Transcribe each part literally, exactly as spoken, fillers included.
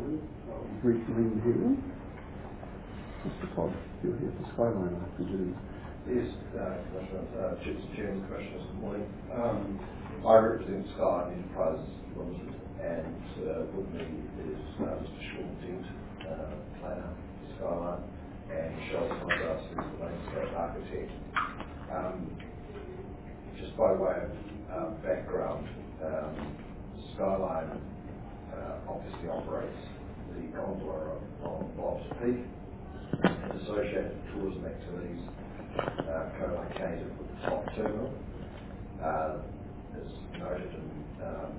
Re- Ring here. Mister Todd, you're here for Skyline, I presume. Yes, uh, Commissioner, uh, Chiefs Chairman, Commissioners, good morning. Um, I represent Skyline Enterprises Limited, and uh, with me is uh, Mister Sean Dent, uh, planner for Skyline, and Michelle Snodgrass, who's the landscape architect. Um, just by way of uh, background, um, Skyline uh, obviously operates the gondola on Bob's Peak and associated tourism activities uh, co-located with the top terminal. Uh, as noted in um,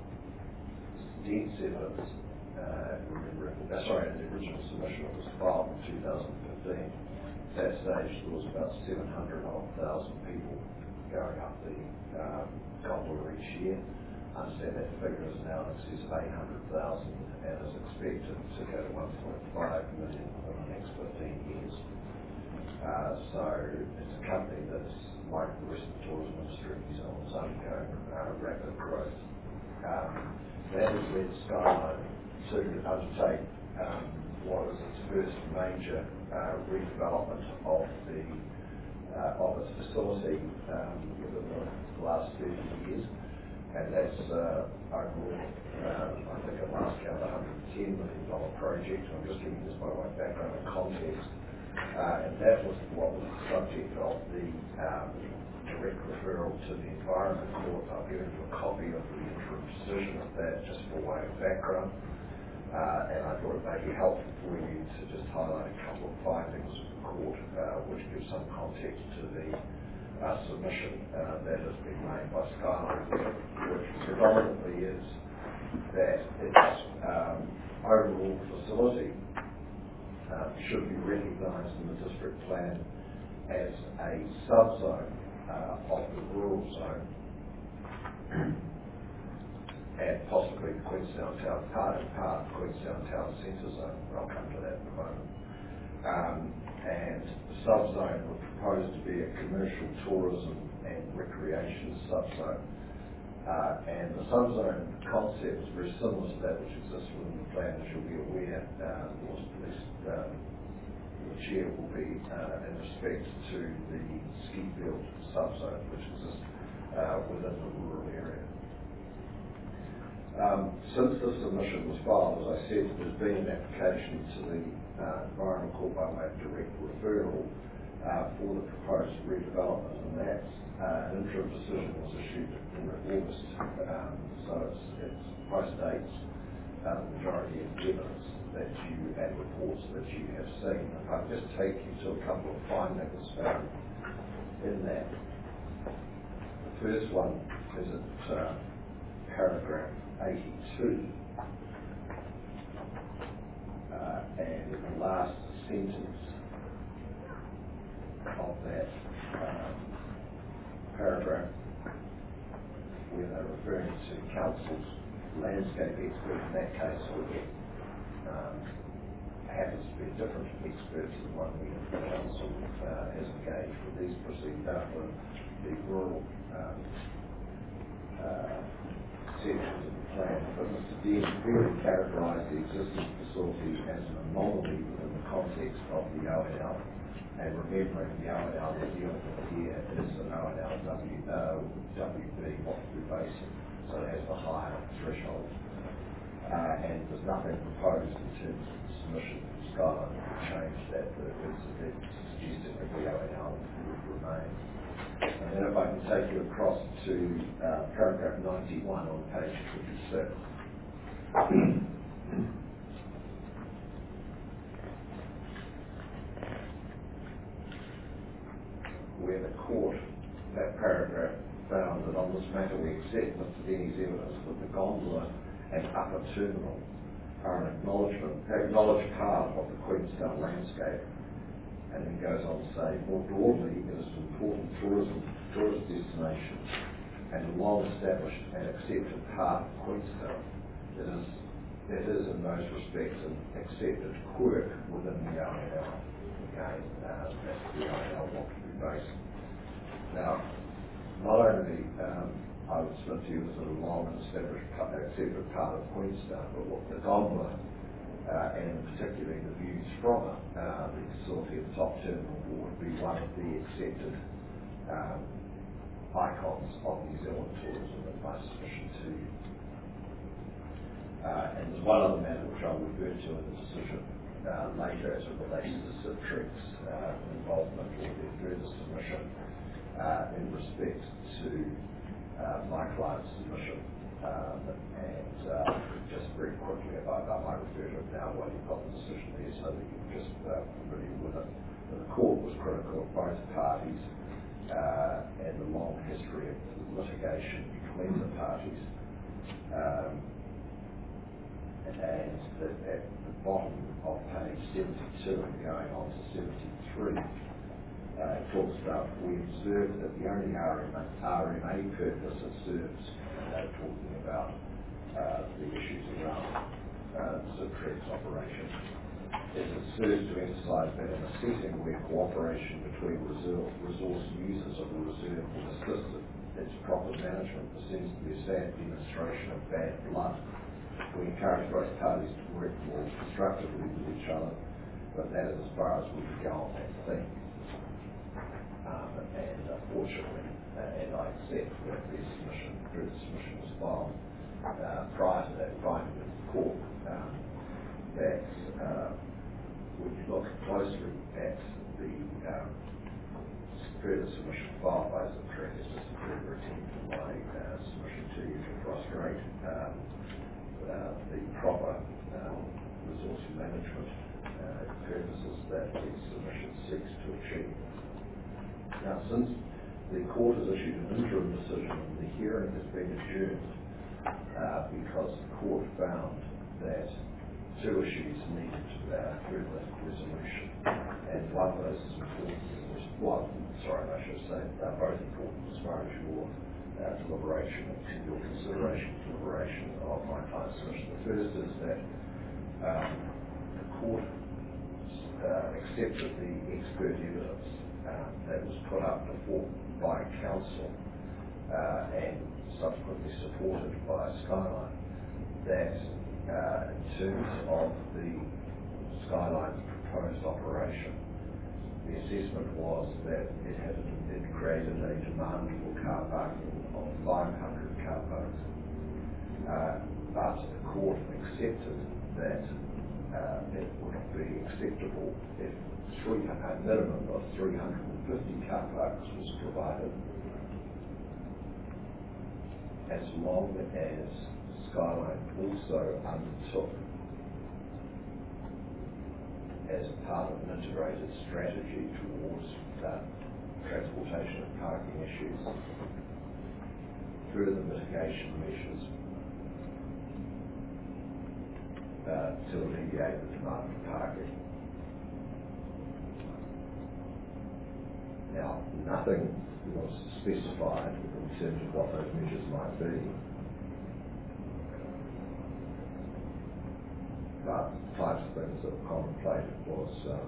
Dent's evidence, uh, remembering, uh, sorry, in the original submission that was filed in two thousand fifteen, at that stage there was about seven hundred odd thousand people going up the um, gondola each year. I understand that figure is now in excess of eight hundred thousand and is expected to go to one point five million in the next fifteen years. Uh, so it's a company that's, like the rest of the tourism industry in New Zealand, is undergoing uh, rapid growth. Um, that has led Skyline to undertake um, what is its first major uh, redevelopment of the uh, of its facility um, within the last thirty years, and that's uh, overall, uh, I think at last count, a one hundred ten million dollars project. I'm just giving this by way of background and context. Uh, and that was what was the subject of the um, direct referral to the Environment Court. I've given you a copy of the interim decision of that just for way of background. Uh, and I thought it may be helpful for you to just highlight a couple of findings of the court, uh, which gives some context to the uh, submission uh, that has been made by Skyline, which predominantly is that its um, overall facility Uh, should be recognised in the district plan as a subzone uh, of the rural zone and possibly the Queenstown Town, part and part Queenstown Town Centre zone. I'll come to that in a moment. Um, and the subzone would propose to be a commercial tourism and recreation subzone. Uh, and the subzone concept is very similar to that which exists within the plan, as you'll be aware, uh, or at least um, the chair will be uh, in respect to the ski field subzone which exists uh, within the rural area. Um, since the submission was filed, as I said, there's been an application to the uh, Environment Court by way of direct referral uh, for the proposed redevelopment, and that's uh, an interim decision was issued in August, um, so it's, it's post-dates uh, the majority of evidence that you and reports that you have seen. If I just take you to a couple of findings found in that. The first one is at uh, paragraph eighty-two, uh, and in the last sentence of that um, paragraph, where they're referring to council's landscape expert, in that case, which um, happens to be a different expert to the one we the council uh, has engaged with these proceedings after the rural um, uh, sections of the plan. But Mister Dean clearly characterised the existing facility as an anomaly within the context of the O N L. And remembering the O N L we're dealing with here is an O N L W, uh, W B, Waterloo Basin, so it has the higher threshold. Uh, and there's nothing proposed in terms of the submission from Skyline to change that. It's, it's suggesting that the O N L would remain. And then if I can take you across to uh, paragraph ninety-one on page twenty-six. Where the court, that paragraph, found that on this matter we accept Mister Denny's evidence that the gondola and upper terminal are an acknowledgement, acknowledged part of the Queenstown landscape, and then goes on to say, more broadly, it is an important tourism tourist destination and a long-established and accepted part of Queenstown. It is, it is in those respects an accepted quirk within the O N L. Again, uh, that's the O N L Waterloo Basin. Now, not only um, I would submit to you as a long and established accepted part of Queenstown, but what the gondola uh, and particularly the views from it, uh, the facility at the top terminal would be one of the accepted um, icons of New Zealand tourism that my submission to you. Uh, and there's one other matter which I'll refer to in the decision uh, later as it relates to Citrix's uh, involvement or their further submission uh, in respect to uh, my client's submission. Um, and uh, just very quickly, if I, I might refer to it now while you've got the decision there so that you're just uh, familiar with it. But the court was critical of both parties uh, and the long history of litigation between the parties. Um, and the, at the bottom of page seventy-two and going on to seventy-three, uh, it talks about we observed that the only R M A purpose it serves, and they're talking about uh, the issues around uh, Citrix operation, is it serves to emphasise that in a setting where cooperation between reserve, resource users of the reserve will assist its proper management, there seems to be a sad demonstration of bad blood. We encourage both parties to work more constructively with each other, but that is as far as we can go on that thing. Um, and unfortunately, uh, and I accept that the submission, further submission was filed uh, prior to that finding of the court, um, that uh, when you look closely at the um, further submission filed by the Citrix, it's just a further attempt in my uh, submission to you to frustrate um, Uh, the proper um, resource management uh, purposes that the submission seeks to achieve. Now, since the court has issued an interim decision, the hearing has been adjourned uh, because the court found that two issues needed uh, further resolution, and one of those is important. Well, sorry, I should say they're both important as far as your Uh, deliberation and your consideration deliberation of my client's submission. The first is that um, the court uh, accepted the expert evidence uh, that was put up before by counsel uh, and subsequently supported by Skyline, that uh, in terms of the Skyline's proposed operation, the assessment was that it had it created a demand for car parking of five hundred car parks. Uh, but the court accepted that uh, it would be acceptable if three, a minimum of three hundred fifty car parks was provided, as long as Skyline also undertook, as part of an integrated strategy towards uh, transportation and parking issues, further mitigation measures uh, to alleviate the demand for parking. Now, nothing was specified in terms of what those measures might be, but types of things that were contemplated was um,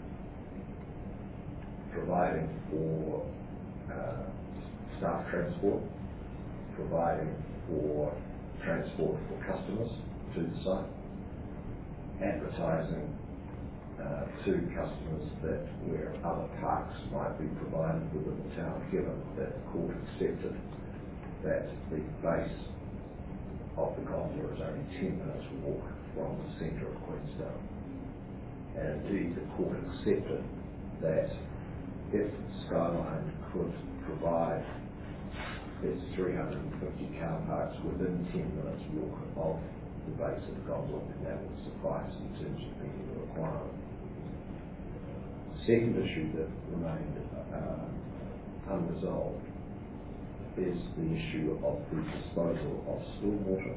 providing for uh, staff transport, providing for transport for customers to the site, advertising uh, to customers that where other parks might be provided within the town, given that the court accepted that the base of the gondola is only ten minutes walk from the centre of Queenstown. And indeed the court accepted that if Skyline could provide its three hundred fifty car parks within ten minutes walk of the base of the gondola, that would suffice in terms of meeting the requirement. The second issue that remained uh, unresolved is the issue of the disposal of stormwater,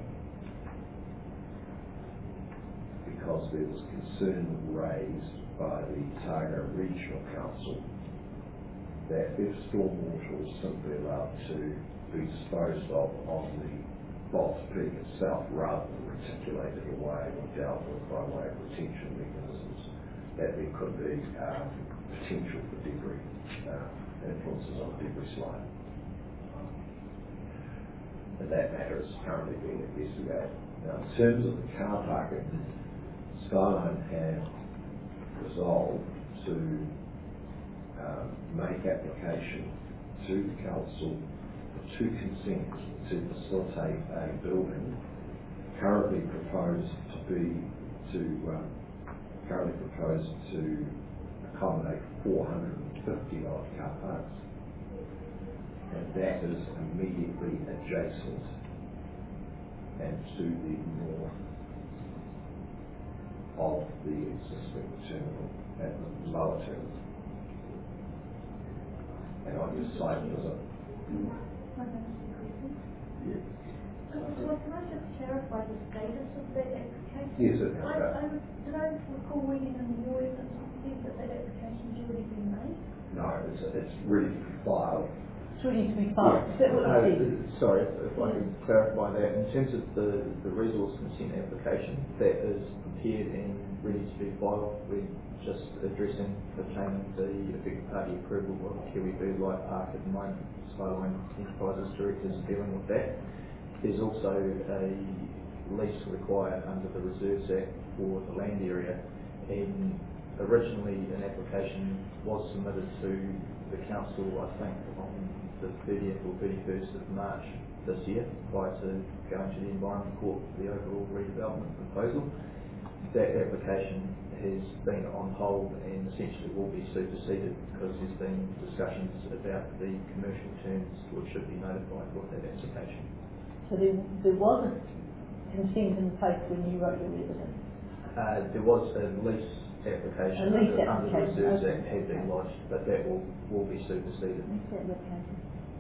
because there was concern raised by the Otago Regional Council that if stormwater was simply allowed to be disposed of on the Bolt Peak itself rather than reticulated away or dealt with by way of retention mechanisms, that there could be um, potential for debris, uh, influences on the debris slide. And that matter is currently being investigated. Now, in terms of the car parking, Skyline have resolved to um, make application to the council for two consents to facilitate a building currently proposed to be to um, currently proposed to accommodate four hundred fifty odd car parks, and that is immediately adjacent and to the north of the existing terminal at the lower terminal. And on your site visit. Yeah. Well, can I just clarify the status of that application? Yes, it I, I was, did I recall reading in the ordinance that that that application's already been made? No, it's, it's ready to be filed. It's ready to be filed. Is that what Uh, you said? sorry, if, if I could clarify that. In terms of the, the resource consent application, that is prepared and ready to be filed. We're just addressing obtaining the effective party approval of Kiwi Bird Life Park at the moment. Skyline Enterprises Director is dealing with that. There's also a lease required under the Reserves Act for the land area, and originally an application was submitted to the council, I think, on the thirtieth or thirty-first of March this year, prior to going to the Environment Court for the overall redevelopment proposal. That application has been on hold and essentially will be superseded because there's been discussions about the commercial terms which should be notified with that application. So there, there was a consent in place when you wrote your evidence? Uh, there was a lease application, A lease under, under the application, Reserves okay. Act had been lodged, but that will, will be superseded. Lease application.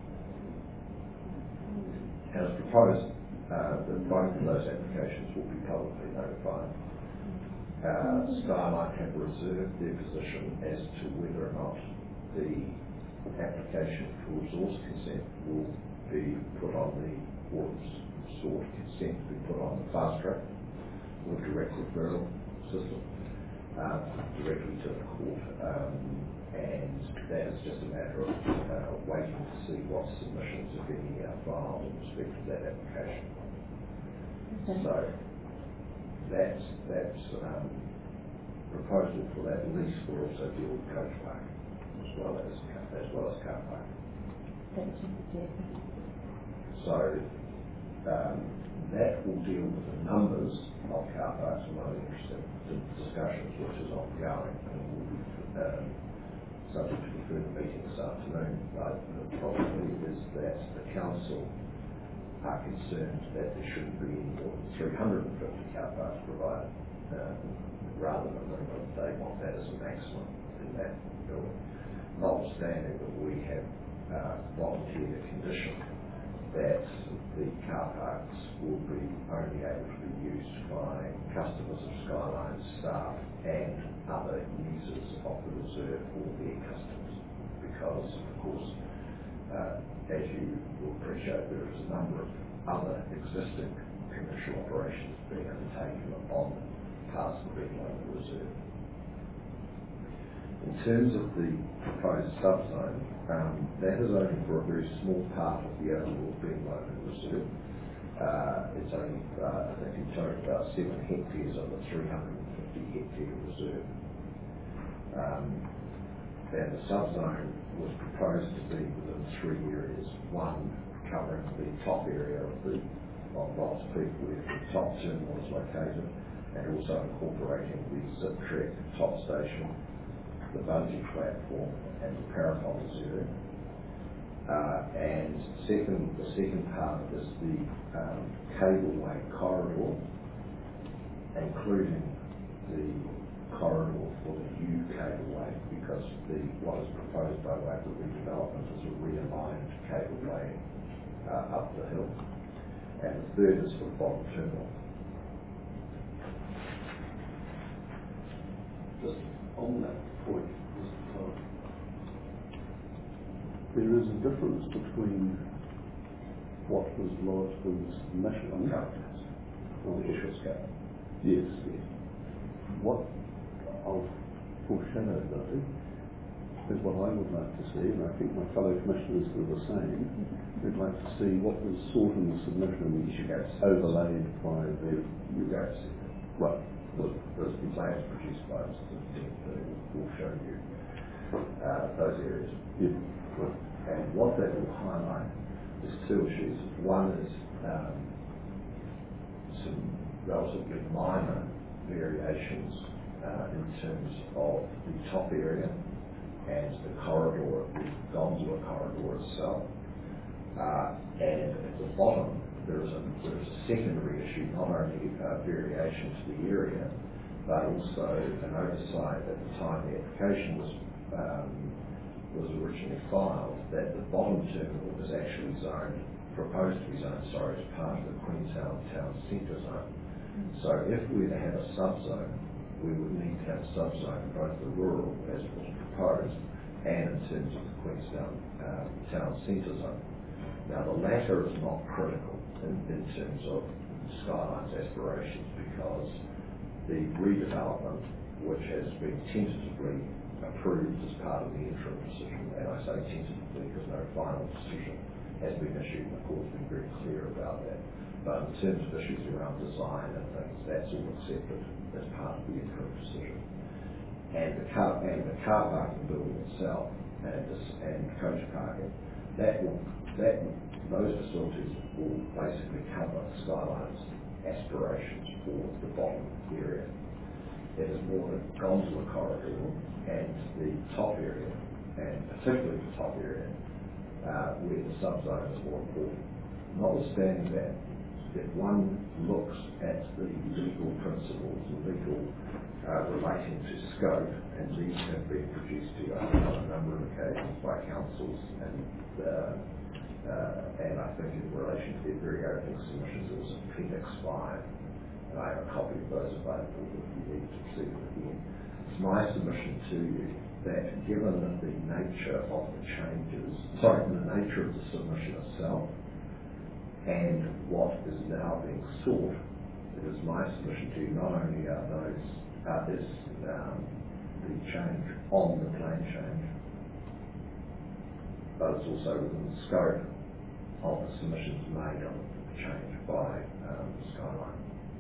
As proposed, uh, that both of those applications will be publicly notified. Uh, Skyline have reserved their position as to whether or not the application for resource consent will be put on the, or sought consent to be put on the fast track or direct referral system uh, directly to the court. Um, and that is just a matter of uh, waiting to see what submissions, if any, are filed in respect to that application. Okay. So that that um, proposal for that lease will also deal with coach park as well as as well as car park. Thank you, Jeff. So um, that will deal with the numbers of car parks. I'm not interested in discussions which is ongoing and will be um, subject to a further meeting this afternoon. But the problem is that the council are concerned that there shouldn't be any more than three hundred fifty car parks provided, um, rather than minimum. They want that as a maximum in that building. Notwithstanding that we have uh, volunteered a condition that the car parks will be only able to be used by customers of Skyline staff and other users of the reserve or their customers, because of course uh, as you will appreciate, there is a number of other existing commercial operations being undertaken on parts of being on the reserve. In terms of the proposed subzone, um, that is only for a very small part of the overall being on the reserve. Uh, it's only, uh, I think, in total about seven hectares of the three hundred fifty hectare reserve. Um, and the subzone was proposed to be within three areas. One, covering the top area of the of Ross Peak where the top terminal is located, and also incorporating the zip track top station, the bungee platform, and the paracols area. Uh, and second, the second part is the um, cableway corridor, including the corridor for the U cableway, because the what is proposed by way of the redevelopment is a realigned cableway uh, up the hill, and the third is for the bottom terminal. Just on that point, Mister Todd, there is a difference between what was lodged in the submission. Oh, Yes, yes. What I'll foreshadow though is what I would like to see, and I think my fellow commissioners do the same. We'd like to see what was sought in the submission overlaid by the You go to see Right. The, the plans produced by Mister Dean will show you uh, those areas. Yeah. Right. And what that will highlight is two issues. One is um, some relatively minor variations uh, in terms of the top area and the corridor, the gondola corridor itself. Uh, and at the bottom, there is a, there is a secondary issue, not only uh, variation to the area, but also an oversight at the time the application was um, was originally filed, that the bottom terminal was actually zoned, proposed to be zoned, sorry, as part of the Queenstown Town Centre zone. So if we were to have a subzone, we would need to have a subzone in both the rural, as was proposed, and in terms of the Queenstown uh, Town Centre zone. Now the latter is not critical in, in terms of Skyline's aspirations, because the redevelopment, which has been tentatively approved as part of the interim decision, and I say tentatively because no final decision has been issued, and the court's been very clear about that. But in terms of issues around design and things, that's all accepted as part of the interim decision. And the car and the car parking building itself, and this, and coach parking, that will that those facilities will basically cover Skyline's aspirations for the bottom area. It is more the gondola corridor and the top area, and particularly the top area, uh, where the subzone is more important. Notwithstanding that, if one looks at the legal principles, the legal uh, relating to scope, and these have been produced to us on a number of occasions by councils, and uh, uh, and I think in relation to their very opening submissions, it was Appendix five, and I have a copy of those available if you need to see them again. It's my submission to you that given the nature of the changes, sorry, the nature of the submission itself, and what is now being sought, it is my submission to you not only are those, uh, is um, the change on the plan change, but it's also within the scope of the submissions made on the change by um, Skyline.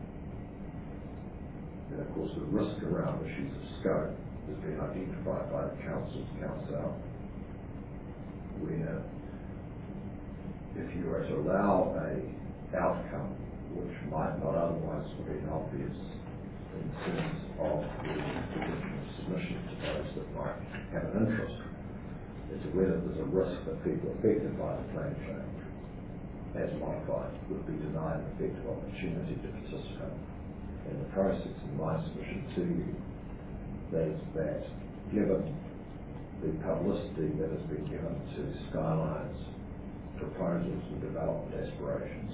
And of course the risk around issues of scope has been identified by the council to council, where if you were to allow a outcome which might not otherwise have been obvious in terms of the original submission to those that might have an interest, as to whether there's a risk that people affected by the plan change, as modified, would be denied an effective opportunity to participate in the process. In my submission to you, that is that given the publicity that has been given to Skyline's proposals and development aspirations,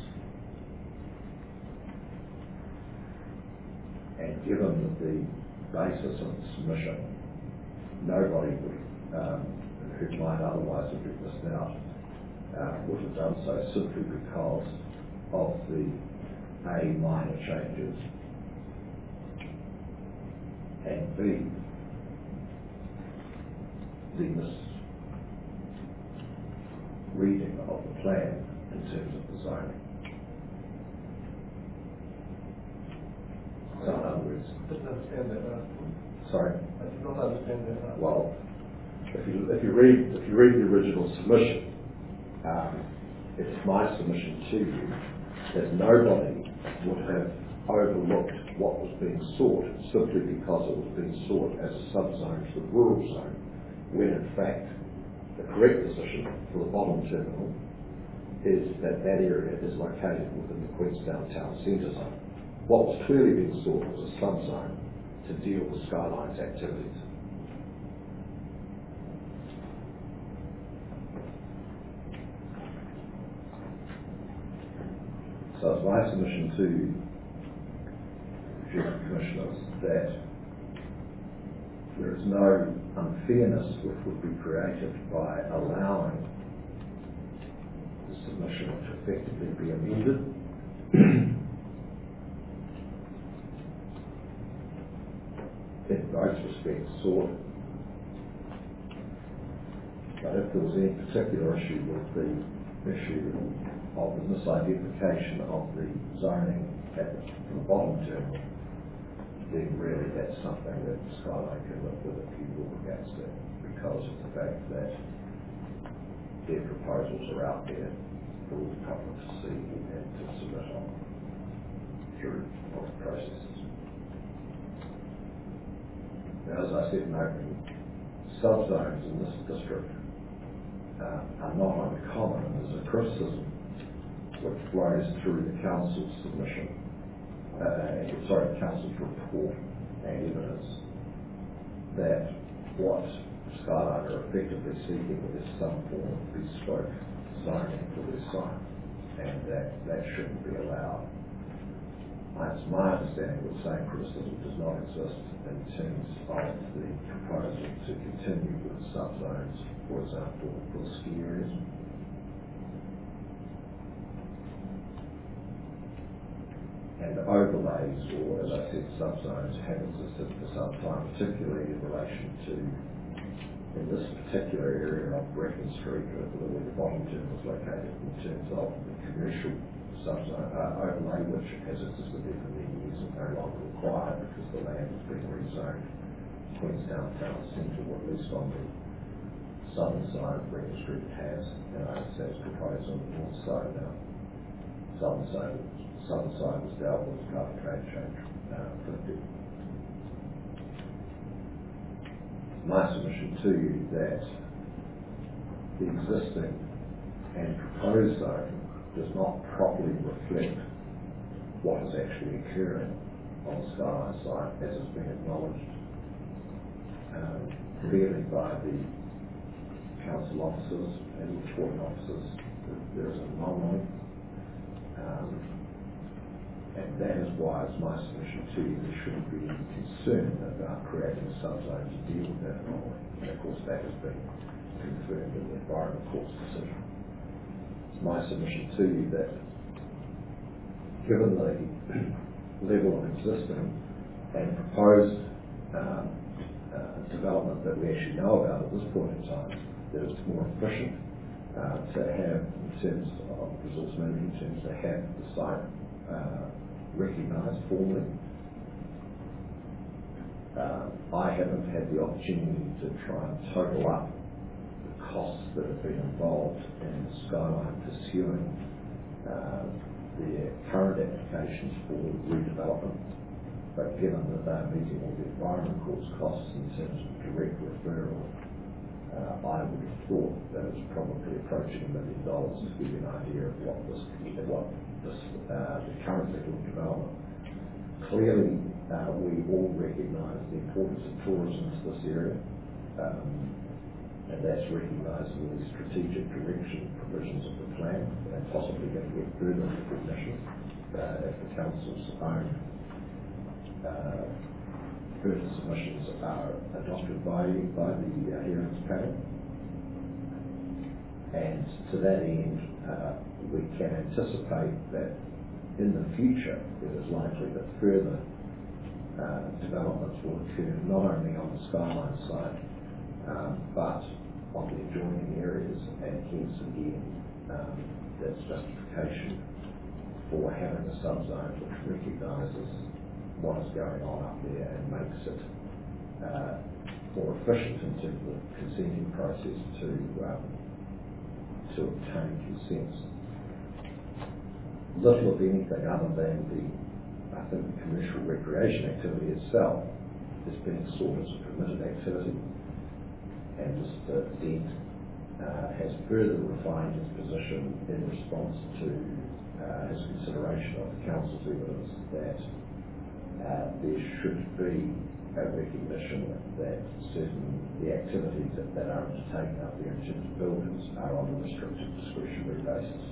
and given that the basis of the submission, nobody would, um, who might otherwise have been missed out, uh, would have done so simply because of the A, minor changes, and B, the misreading of the plan in terms of the zoning. So in other words, I didn't understand that last one. sorry? I did not understand that last one. Well, if you if you read if you read the original submission, um, it's my submission to you that nobody would have overlooked what was being sought simply because it was being sought as a subzone to the rural zone, when in fact the correct position for the bottom terminal is that that area is located within the Queenstown Town Centre zone. What was clearly being sought was a subzone to deal with Skyline's activities. So it's my submission to the Commissioners that there is no unfairness which would be created by allowing the submission to effectively be amended in both respects sought. But if there was any particular issue with the issue of the misidentification of the zoning at the, the bottom terminal, then really that's something that Skyline can live with if you rule against it, because of the fact that their proposals are out there for all the public to see and to submit on through public processes. Now, as I said in opening, subzones in this district uh, are not uncommon, and there's a criticism which flows through the council's submission, uh, sorry, the council's report and evidence that what Skyline are effectively seeking is some form of bespoke zoning for their site, and that that shouldn't be allowed. It's my understanding that the same criticism does not exist in terms of the proposal to continue with subzones, for example, for ski areas. And overlays, or as I said, subzones have existed for some time, particularly in relation to, in this particular area of Brecken Street, where the Boddington was located, in terms of the commercial subzone uh, overlay, which has existed there for many years and no longer required because the land has been rezoned Queenstown Town Centre, or at least on the southern side of Brecken Street has, and I understand it's proposed on the north side now. Southern side southern side was dealt with as part of trade change uh, fifty. My submission to you that the existing and proposed zone does not properly reflect what is actually occurring on the Skyline site, as has been acknowledged um, clearly by the council officers and reporting officers. There is an anomaly. Um, And that is why it's my submission to you there shouldn't be any concern about creating a subzone to deal with that anomaly. And of course that has been confirmed in the Environment Court's decision. It's my submission to you that given the level of existing and proposed um, uh, development that we actually know about at this point in time, that it's more efficient uh, to have, in terms of resource management, in terms to have the site uh, recognised formally. Uh, I haven't had the opportunity to try and total up the costs that have been involved in Skyline pursuing uh, their current applications for redevelopment, but given that they're meeting all the Environment Court's costs in terms of direct referral, uh, I would have thought that it's probably approaching a million dollars to give you an idea of what this, what this, uh, the current level of development. Clearly, uh, we all recognise the importance of tourism to this area, um, and that's recognised in the strategic direction provisions of the plan, and possibly going to get further recognition uh, if the council's own uh, further submissions are adopted by, by the uh, hearings panel. And to that end, uh, we can anticipate that in the future it is likely that further uh, developments will occur not only on the Skyline site um, but on the adjoining areas, and hence again um, that's justification for having a subzone which recognises what is going on up there and makes it uh, more efficient in terms of the consenting process to um, to obtain consents. Little of anything other than the, I think, the commercial recreation activity itself is being sought as a permitted activity, and Mister Dent uh, has further refined his position in response to uh, his consideration of the council's evidence that uh, there should be a recognition that certain the activities that, that are undertaken out there in terms of buildings are on a restricted discretionary basis.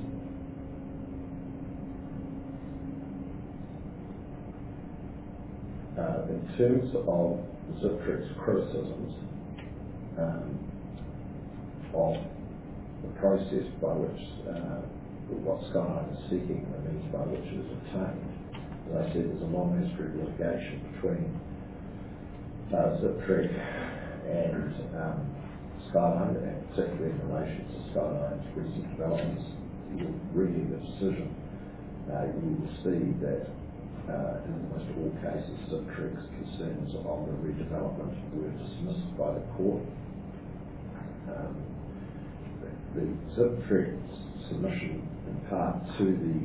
Uh, in terms of Ziptrec's criticisms um, of the process by which uh, what Skyline is seeking and the means by which it is obtained, as I said, there's a long history of litigation between uh, Ziptrec and um, Skyline, and particularly in relation to Skyline's recent developments. If you're reading the decision, uh, you will see that uh, in almost all cases, Ziptrec's concerns on the redevelopment were dismissed by the court. Um, the, the Ziptrec submission in part to the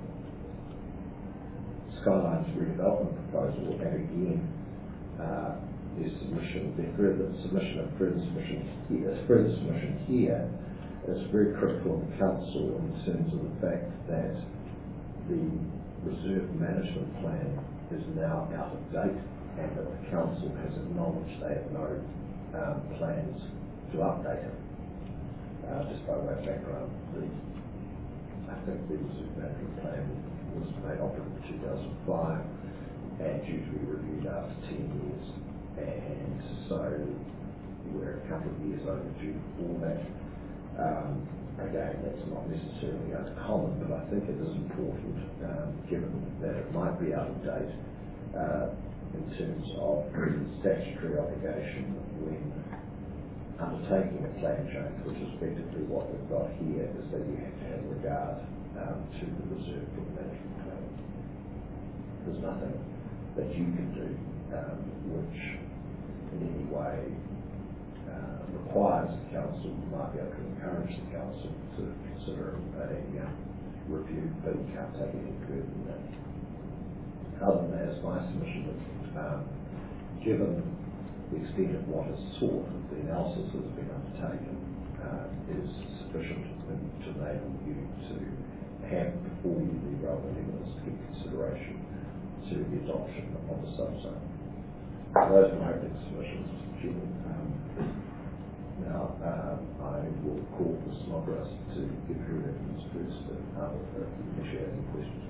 Skylines redevelopment proposal, and again, uh, their submission, their further submission of further submission here, further submission here is very critical of the council in terms of the fact that the reserve management plan is now out of date, and that the council has acknowledged they have no um, plans to update it. Uh, just by way of background, the I think the reserve management plan was made operative in two thousand five and due to be reviewed after ten years, and so we're a couple of years overdue for that. Um, again, that's not necessarily uncommon, but I think it is important, um, given that it might be out of date uh, in terms of statutory obligation when undertaking a plan change, which is effectively what we've got here, is that you have to have regard um, to the reserve book management plan. There's nothing that you can do um, which in any way uh, requires the council. You might be able to encourage the council to consider a uh, review, but you can't take it any further than that. Other than that, it's my submission that um, given the extent of what is sought, the analysis that has been undertaken uh, is sufficient to enable you to have before you the relevant evidence to give consideration to the adoption of the subzone. Those are my opening submissions, Mister Chairman. Um, now, um, I will call for Snodgrass to give her evidence first, and uh, initiate any questions.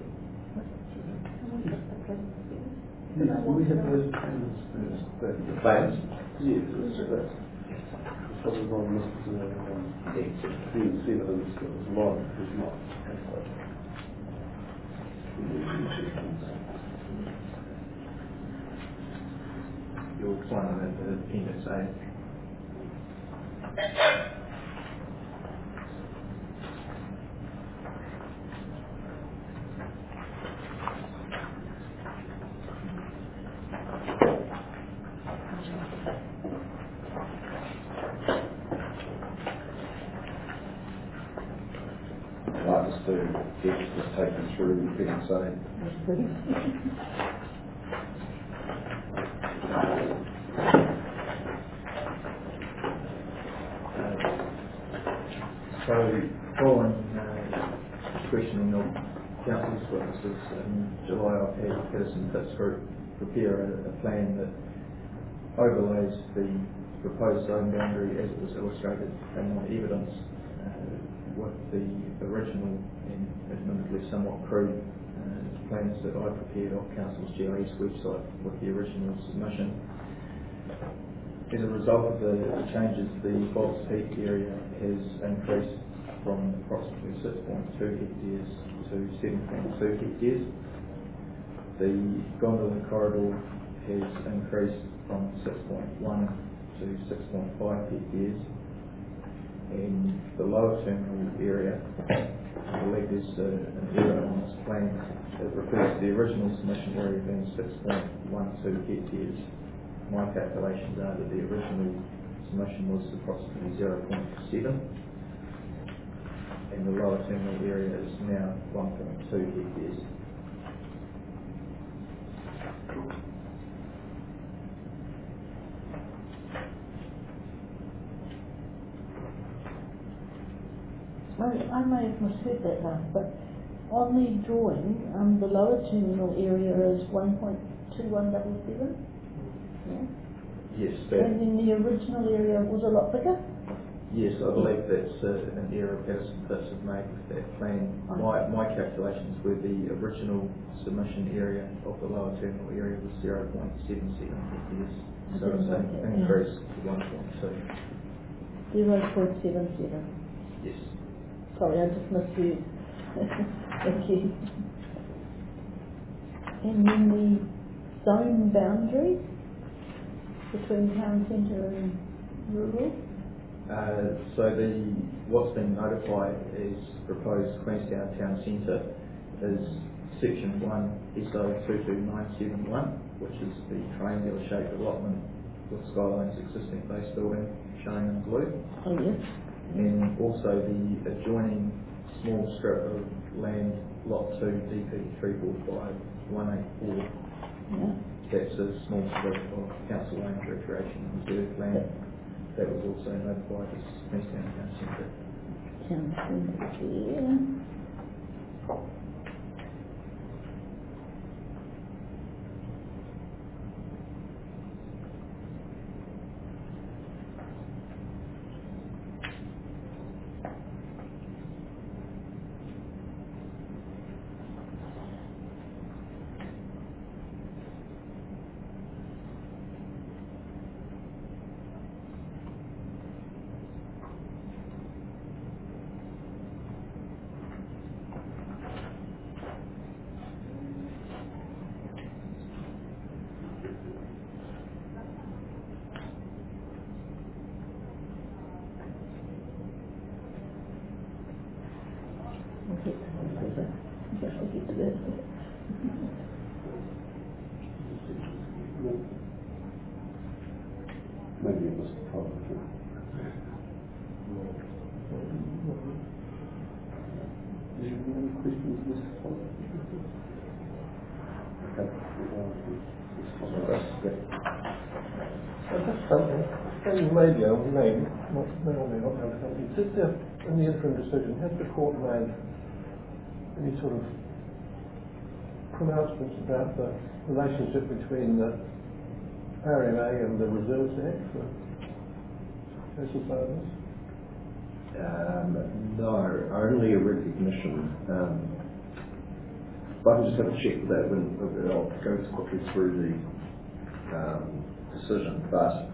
Yes, we have those plans first. The plans? Yes, that's probably one of the evidence that was lodged is not. You'll find them at the Appendix A. I'd like us to get just take you through the Appendix A. So, following uh, questioning of council's witnesses in July, I've had Peterson Pitts Group prepare a, a plan that overlays the proposed zone boundary as it was illustrated in my evidence uh, with the original and admittedly somewhat crude uh, plans that I prepared off council's G I S website with the original submission. As a result of the changes, the Box Peak area has increased from approximately six point two hectares to seven point two hectares. The gondola corridor has increased from six point one to six point five hectares. And the lower terminal area, I believe there's uh, an error on this plan that refers to the original submission area being six point one two hectares. My calculations are that the original submission was approximately zero point seven, and the lower terminal area is now one point two hectares. I, I may have misheard that now, but on the drawing, um, the lower terminal area is one point two one seven seven. Yeah. Yes, And then the original area was a lot bigger? yes, I believe that's uh, an error Peterson Pitts have made with that plan. My, my calculations were the original submission area of the lower terminal area was zero point seven seven hectares, so it's an increase to one point two. zero point seven seven. Yes. Sorry, I just misheard. Thank you. And then the zone boundary between town centre and rural? Uh, so the what's been notified as proposed Queenstown Town Centre is section one S O two two nine seven one, which is the triangular shaped allotment with Skyline's existing base building shown in blue. Oh, yes. And also the adjoining small strip of land, lot two, D P three four five one eight four. Yeah. That's a small strip of council owned recreation reserve land. That was also notified as Queenstown Town Centre. Town centre here. Maybe it was the problem. Do you have any questions, Mister Foley? Okay. I just something, and maybe I may, not, may or may not know something. Is there, in the interim decision, has the court made any sort of pronouncements about the relationship between the R M A and the Reserves Act for coastal farmers? Um, no, only a recognition. Um, but I can just have a check with that when I'll go quickly through the um, decision, but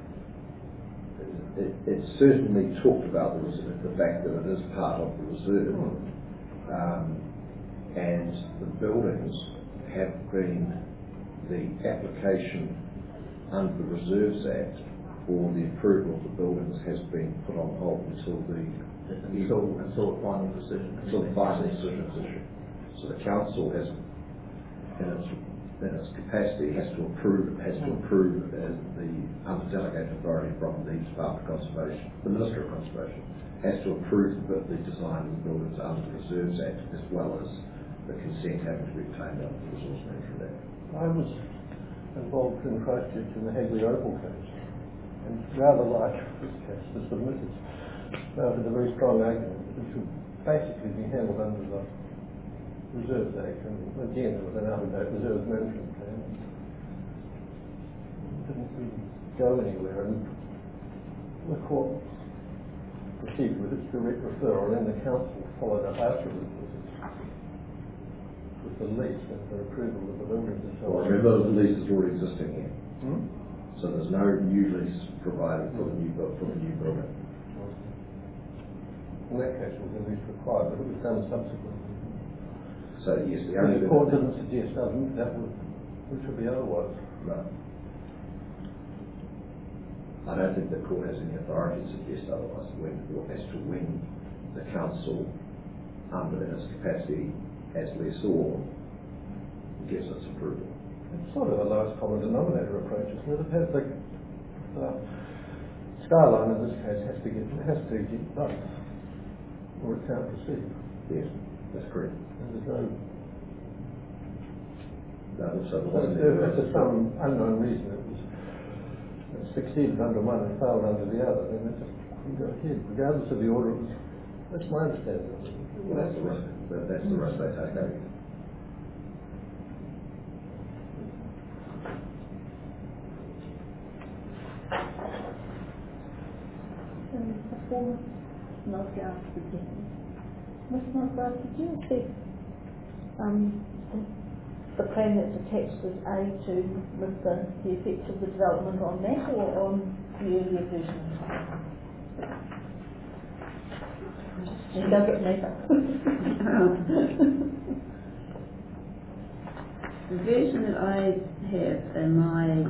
it, it certainly talked about the, reserve, the fact that it is part of the reserve, Hmm. um, and the buildings have been, the application under the Reserves Act for the approval of the buildings has been put on hold until the Until, until a final decision. until the final decision is issued. So the council has, in its, in its capacity, has to approve, has to approve as the under delegated authority from the Department of Conservation, the Minister of Conservation, has to approve the, the design of the buildings under the Reserves Act, as well as the consent having to be obtained under the Resource Management Act. I was involved in Christchurch in the Hagley Opal case, and rather like this case, the submitters mounted a very strong argument that it should basically be handled under the Reserves Act, and again there was an out-of-date Reserves Management Plan. It didn't really go anywhere, and the court proceeded with its direct referral, and the council followed up afterwards with, its, with the lease and the approval of the buildings and so Well, on. remember the lease is already existing here, Hmm? so there's no new lease provided for the new build, for the new building. In that case, it was at least required, but it was done subsequently. So yes, the And only the court didn't suggest um, that would, it should be otherwise. No. I don't think the court has any authority to suggest otherwise when, as to when the council, under its capacity as lessor, gives its approval. It's sort of a lowest common denominator approach, isn't it? It has the, the Skyline in this case has to get, has to get both, or it can't proceed. Yes, that's correct. And there's no, That also so wasn't if if for some unknown reason it was it succeeded under one and failed under the other, then it just couldn't go ahead, regardless of the order it was. That's my understanding of it. Well, that's the risk. That, that's the risk they take. eh? Before Snodgrass begins, Miss Snodgrass, did you see um, the plan that's attached as A to with the, the effects of the development on that or on the earlier version? It doesn't matter. The version that I have in my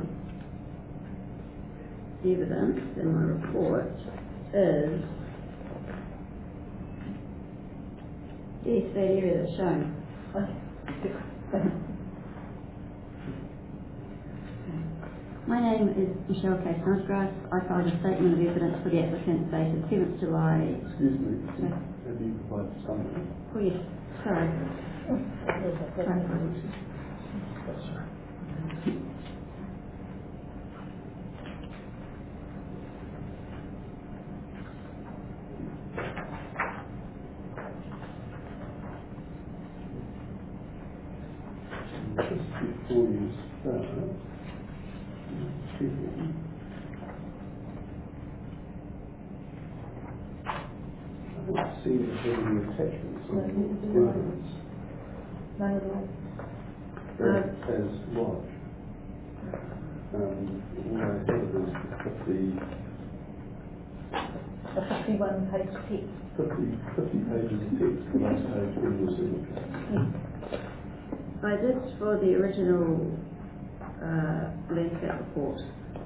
evidence, in my report, is yes, that area that's shown. Okay. My name is Michelle K. Snodgrass. I filed a statement of evidence for the applicant dated seventh July. Excuse me, Yes. have you provided summary? Oh yes, sorry. Just before you start, excuse me. I don't see that there are any attachments No, on neither the do I. evidence. None of them. That as lodged. Um, all I have is fifty, A fifty-one page text. fifty, fifty pages of text, the last page being your signature. I did for the original uh, landscape report,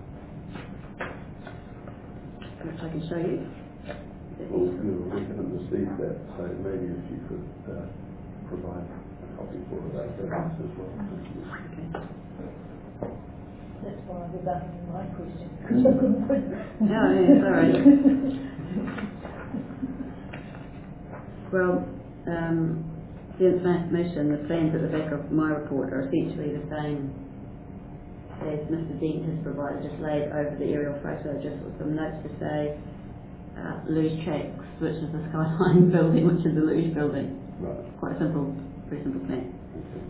which I can show you. Well, you know, we haven't received that, so maybe if you could uh, provide a copy for that evidence as well. Thank you. Okay. That's why I was asking my question, because I couldn't put. No, no, sorry. Well, um, the information, the plans at the back of my report are essentially the same as Mister Dean has provided, just laid over the aerial photo, just with some notes to say uh, luge tracks, which is the Skyline building, which is the luge building. Right. Quite a simple, very simple plan. Okay.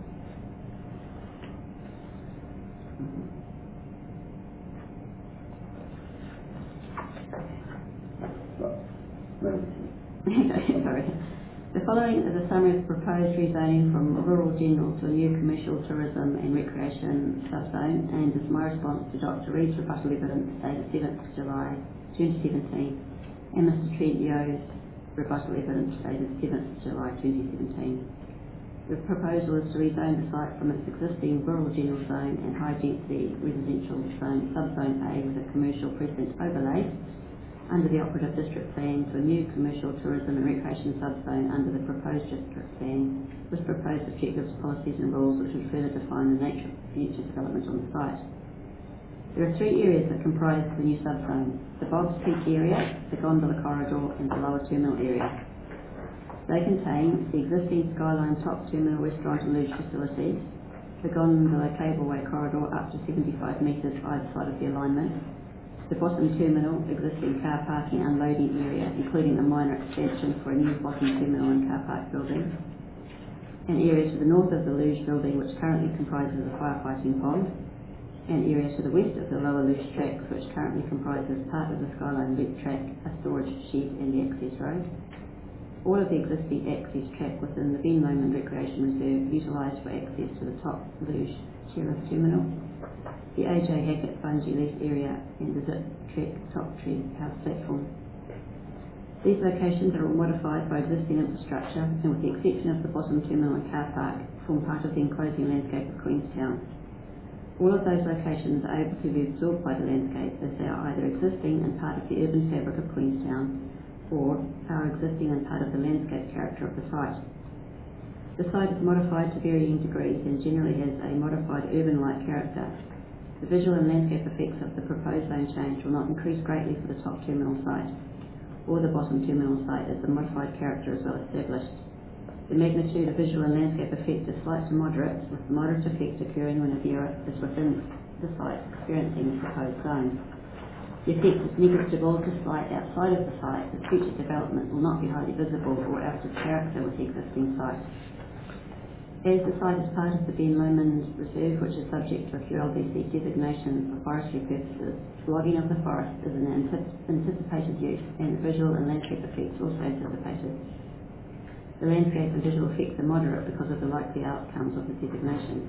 Right. No. Sorry. The following is a summary of proposed rezoning from rural general to a new commercial tourism and recreation subzone, and is my response to Doctor Reid's rebuttal evidence dated seventh July twenty seventeen and Mister Trentio's rebuttal evidence dated seventh July twenty seventeen. The proposal is to rezone the site from its existing rural general zone and high density residential zone subzone A with a commercial precinct overlay under the operative district plan to a new commercial tourism and recreation subzone under the proposed district plan with proposed objectives, policies and rules which would further define the nature of future development on the site. There are three areas that comprise the new subzone: the Bob's Peak area, the gondola corridor and the lower terminal area. They contain the existing Skyline top terminal restaurant and luge facilities, the gondola cableway corridor up to seventy-five metres either side of the alignment, the bottom terminal existing car parking unloading area, including a minor extension for a new bottom terminal and car park building, an area to the north of the luge building which currently comprises a firefighting pond, an area to the west of the lower luge tracks which currently comprises part of the Skyline loop track, a storage shed and the access road, all of the existing access track within the Ben Lomond Recreation Reserve utilised for access to the top luge chairlift terminal, the A J Hackett Bungee Lease area and the Zip Trek Top Tree House platform. These locations are all modified by existing infrastructure and with the exception of the bottom terminal and car park form part of the enclosing landscape of Queenstown. All of those locations are able to be absorbed by the landscape as they are either existing and part of the urban fabric of Queenstown or are existing and part of the landscape character of the site. The site is modified to varying degrees and generally has a modified urban-like character. The visual and landscape effects of the proposed zone change will not increase greatly for the top terminal site or the bottom terminal site as the modified character is well established. The magnitude of visual and landscape effect is slight to moderate, with the moderate effect occurring when a viewer is within the site experiencing the proposed zone. The effect is negligible to slight outside of the site as future development will not be highly visible or out of character with the existing site. As the site is part of the Ben Lomond Reserve, which is subject to a Q L B C designation for forestry purposes, logging of the forest is an antip- anticipated use and the visual and landscape effects also anticipated. The landscape and visual effects are moderate because of the likely outcomes of the designation.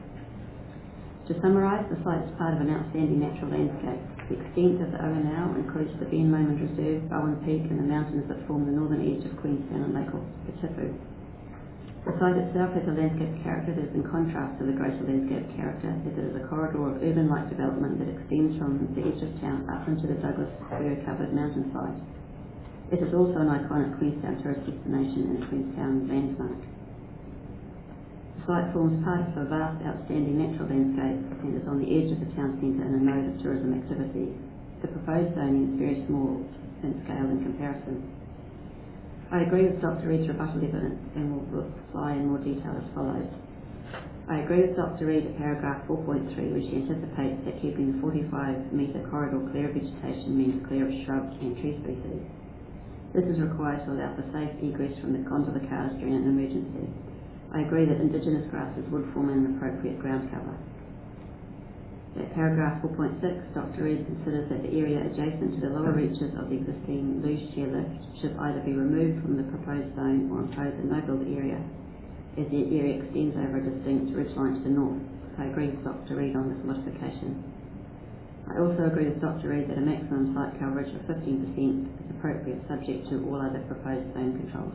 To summarise, the site is part of an outstanding natural landscape. The extent of the O N L includes the Ben Lomond Reserve, Bowen Peak and the mountains that form the northern edge of Queenstown and Lake Katipu. The site itself has a landscape character that is in contrast to the greater landscape character, as it is a corridor of urban-like development that extends from the edge of town up into the Douglas fir-covered mountainside. It is also an iconic Queenstown tourist destination and a Queenstown landmark. The site forms part of a vast outstanding natural landscape and is on the edge of the town centre in a node of tourism activity. The proposed zoning is very small in scale in comparison. I agree with Doctor Reid's rebuttal evidence and will reply in more detail as follows. I agree with Doctor Reid at paragraph four point three, where she anticipates that keeping the forty-five metre corridor clear of vegetation means clear of shrubs and tree species. This is required to allow for safe egress from the consular cars during an emergency. I agree that indigenous grasses would form an appropriate ground cover. At paragraph four point six, Doctor Reid considers that the area adjacent to the lower reaches of the existing luge chair lift should either be removed from the proposed zone or imposed a no-build area, as the area extends over a distinct ridgeline to the north. I agree with Doctor Reid on this modification. I also agree with Doctor Reid that a maximum site coverage of fifteen percent is appropriate, subject to all other proposed zone controls.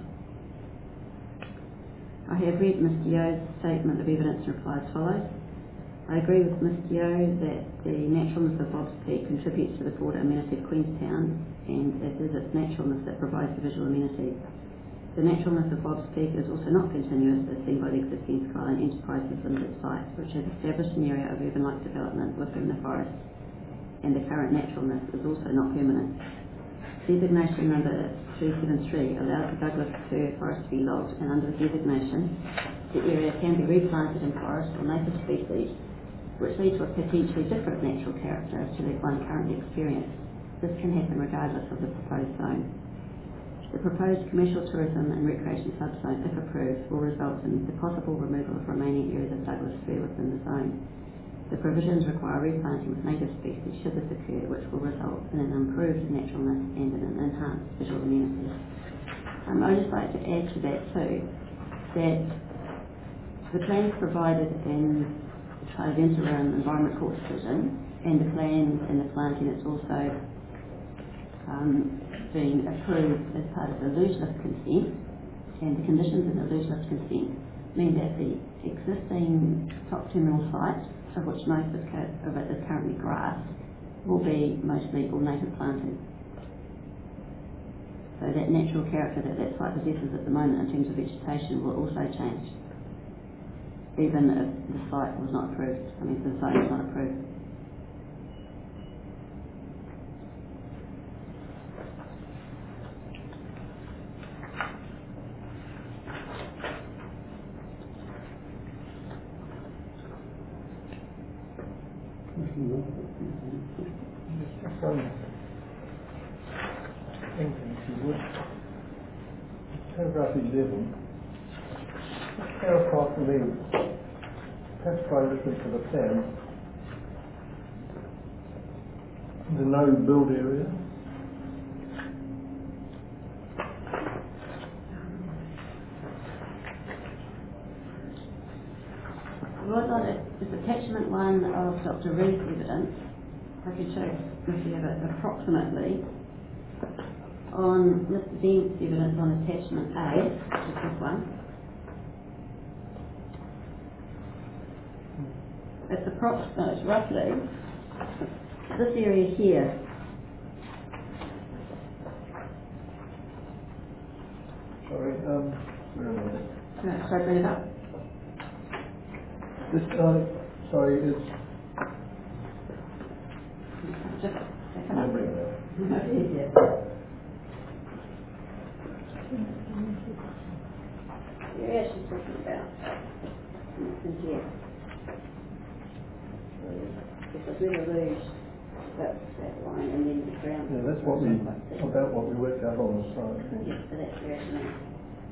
I have read Mister Yeo's statement of evidence and reply as follows. I agree with Mister Yeo that the naturalness of Bob's Peak contributes to the broader amenity of Queenstown, and it is its naturalness that provides the visual amenity. The naturalness of Bob's Peak is also not continuous, as seen by the existing Skyline Enterprises Limited site, which has established an area of urban-like development within the forest, and the current naturalness is also not permanent. Designation number three seven three allows the Douglas fir forest to be logged, and under the designation, the area can be replanted in forest or native species, which lead to a potentially different natural character to the one currently experienced. This can happen regardless of the proposed zone. The proposed commercial tourism and recreation subzone, if approved, will result in the possible removal of remaining areas of Douglas fir within the zone. The provisions require replanting with native species should this occur, which will result in an improved naturalness and in an enhanced visual amenity. Um, I'd just like to add to that too, that the plans provided in the Tribe Interim Environment Court decision and the plans and the planting that's also um, been approved as part of the luge lift consent, and the conditions in the luge lift consent mean that the existing top terminal site, of which most of it is currently grass, will be mostly all native planted. So that natural character that that site possesses at the moment in terms of vegetation will also change, even if the site was not approved, I mean the site was not approved. Paragraph eleven. Clarify for me, perhaps by listening to the plan, the no build area. Well, on it is attachment one of Doctor Reid's evidence. I could show if you have it approximately. On Mister Dent's evidence on attachment A, which is this one. It's approximately, it's roughly this area here. Sorry, um, where am I? No, sorry, bring it up. This, uh, sorry, it's. Just take it Yeah, up. bring it up. Yeah. The area she's talking about is here. Because we were luge, that's that line, and then the ground. Yeah, that's what we, about what we worked out on the site. Yes, so that's where it is.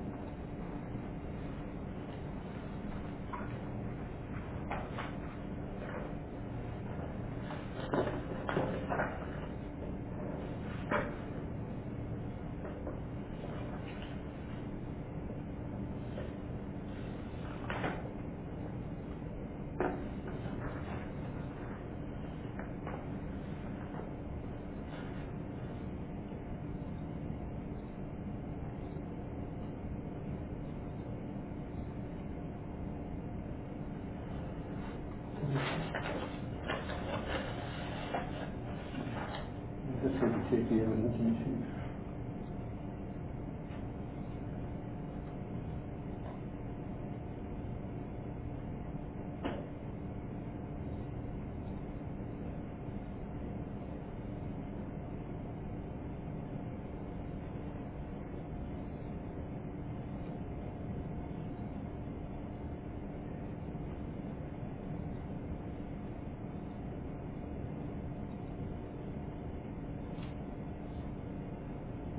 Just want to check the evidence and see.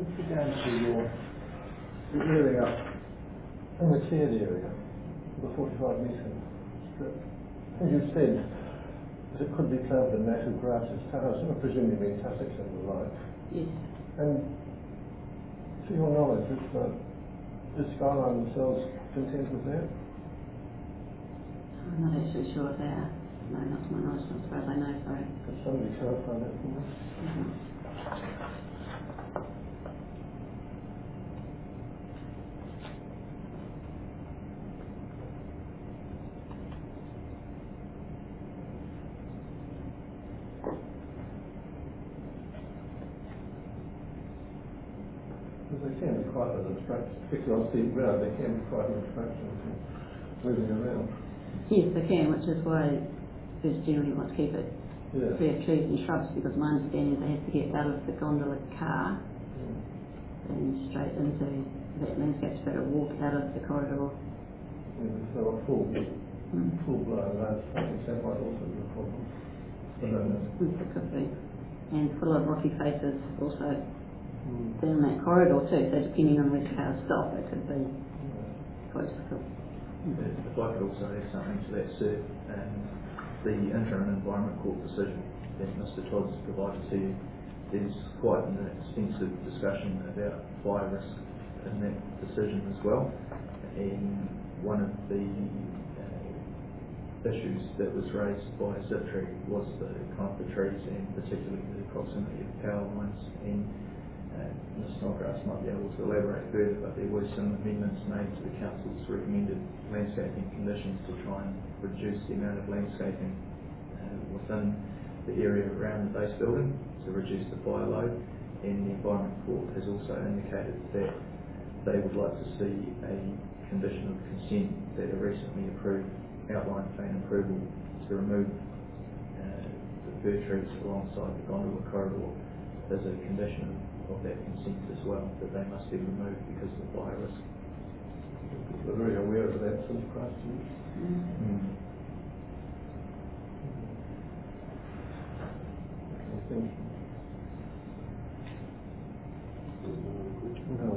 Let's go down to your the area in the cleared area, the forty-five metre strip. As you said, that it could be planted in native grasses, towers, I presume you mean tussocks and the like. Yes. And to your knowledge, is, uh, is Skyline themselves content with that? I'm not actually sure if they are. No, not to my knowledge, not as far as I know, sorry. Could somebody clarify that for me? Mm-hmm. Because they can be quite an obstruction, particularly on steep ground, they can be quite an obstruction to moving around. Yes, they can, which is why there's generally want to keep it Yeah. free of trees and shrubs, because my understanding is they have to get out of the gondola car Yeah. and straight into that landscape to be able to walk out of the corridor. Yeah, so a full, Mm. full blown landscape, that might also be a problem. I don't know. Yes, it could be. And full of rocky faces also Mm. down that corridor too, so depending on where the cars stop, it could be Yeah. quite difficult. If I could also add something to that, Sir, um, the interim Environment Court decision that Mister Todd's provided to you, there's quite an extensive discussion about fire risk in that decision as well. And one of the uh, issues that was raised by Ziptree was the kind of the trees and particularly the proximity of power lines. And uh, Miz Snodgrass might be able to elaborate further, but there were some amendments made to the Council's recommended landscaping conditions to try and reduce the amount of landscaping uh, within the area around the base building to reduce the fire load. And the Environment Court has also indicated that they would like to see a condition of consent that a recently approved outline plan approval to remove uh, the fir trees alongside the gondola corridor as a condition of that consent as well, that they must be removed because of the fire risk. We're very aware of that since Christchurch. Mm. I think. No.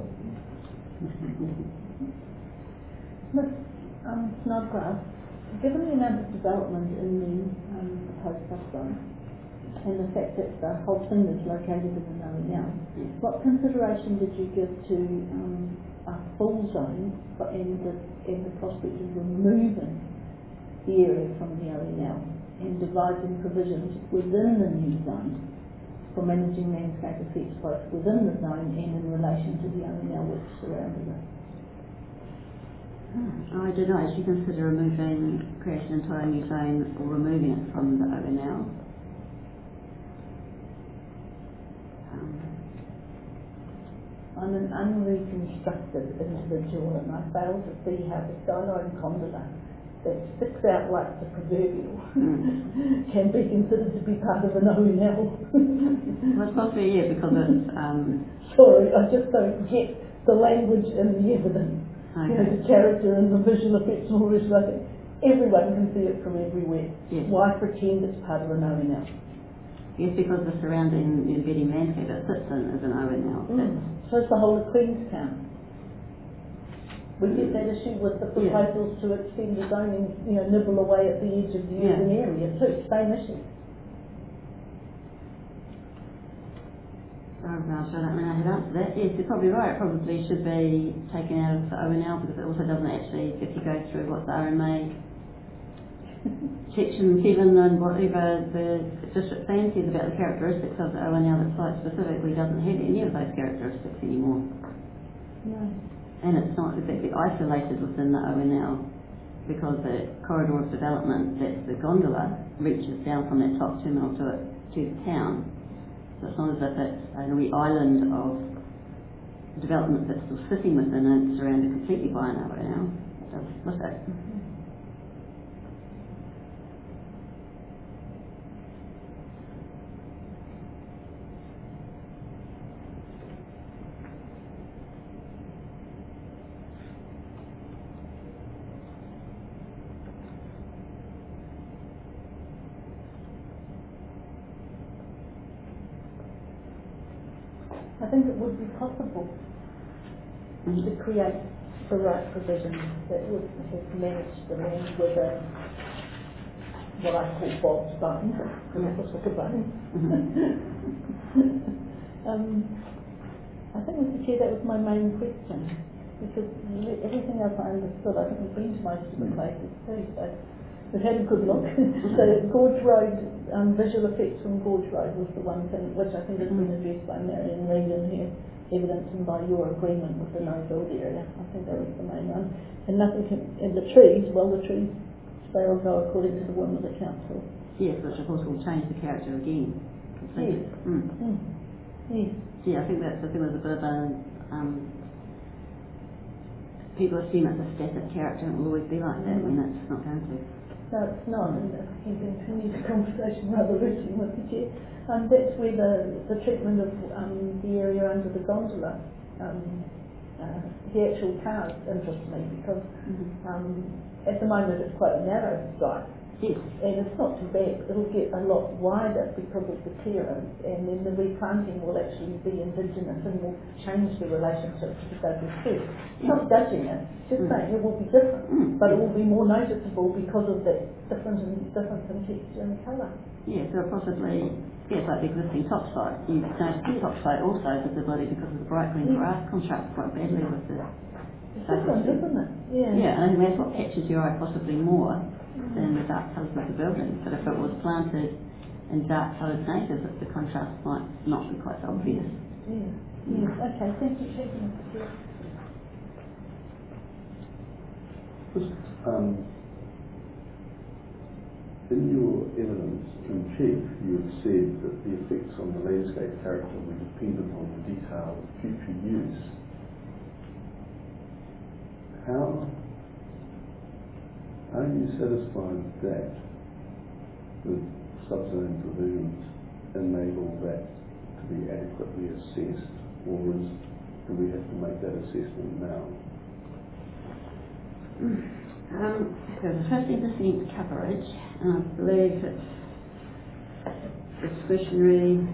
Miss um, Snodgrass, given the amount of development in the um, proposed bus zone and the fact that the whole thing is located in the known now, what consideration did you give to um, a full zone but and the, and the prospect of removing the area from the O N L and devising provisions within the new zone for managing landscape effects both within the zone and in relation to the O N L which surrounded it? I don't know, should you consider removing, creating an entire new zone or removing it from the O N L? Um, I'm an unreconstructed individual and I fail to see how the skyline gondola that sticks out like the proverbial mm. can be considered to be part of an O N L. Well, it's possibly, yeah, because it's... Um, Sorry, I just don't get the language and the evidence. okay. You know, the character and the visual effects and all this like it. Everyone can see it from everywhere. Yes. Why pretend it's part of an O N L? Yes, because the surrounding embedding landscape it sits in is an O N L. Mm. So it's the whole of Queenstown. We get that issue with the proposals to extend the zoning, you know, nibble away at the edge of the Yeah. urban area too, same issue. Oh gosh, I don't know how to answer that. Yes, you're probably right. It probably should be taken out of the O N L because it also doesn't actually, if you go through what the R M A section seven and whatever the district plan says about the characteristics of the O N L, that site specifically doesn't have any of those characteristics anymore. No. And it's not exactly isolated within the O N L because the corridor of development, that's the gondola, reaches down from that top terminal to it to the town. So it's not as if it's a wee island of development that's still sitting within it, surrounded completely by an O N L. It does split it. I think it would be possible Mhm. to create the right provisions that would have managed the land within what I call Bob's bone, because it looks like a bone. um, I think, Mister Chair, that was my main question, because everything else I understood. I think we've been to most of the places too, so we've had a good look. So Gorge Road, um, visual effects from Gorge Road was the one thing which I think has been addressed by Marion Reid in her evidence and by your agreement with the no-build area. I think that was the main one. And nothing can, and the trees, well the trees, they'll go according to the whim of the council. Yes, which of course will change the character again. Completely. Yes. Mm. Mm. Yes. Yeah, I think that's the thing with a bit of a, um, people assume it's a static character and it will always be like that when it's not going to. No, it's not, and if you continue the conversation rather loosely, Mister Chair, um, that's where the, the treatment of um, the area under the gondola, um, uh, the actual cars interest me, because Mm-hmm. um, at the moment it's quite a narrow site, Yes. and it's not too bad. It'll get a lot wider because of the clearance, and then the replanting will actually be indigenous and will change the relationship to the Douglas Creek. Not judging it, just Mm. saying it will be different, Mm. but it will be more noticeable because of that difference in, difference in texture and colour. Yeah, so possibly, yeah, it's like the existing top site. You notice the top site also visibility because of the bright green Yeah. grass contrasts quite badly with the It's different, surface. isn't it? Yeah. Yeah, and that's what catches your eye possibly more than the dark colours of the building. But if it was planted in dark coloured natives, the contrast might not be quite so obvious. Yeah. Yeah. Okay, thank you. Thank you, Mister Chair. Just, um, in your evidence in chief, you have said that the effects on the landscape character were dependent on the detailed future use. How are you satisfied that the subzone provisions enable that to be adequately assessed, or is, do we have to make that assessment now? Um, so the fifty percent coverage, and I believe it's discretionary.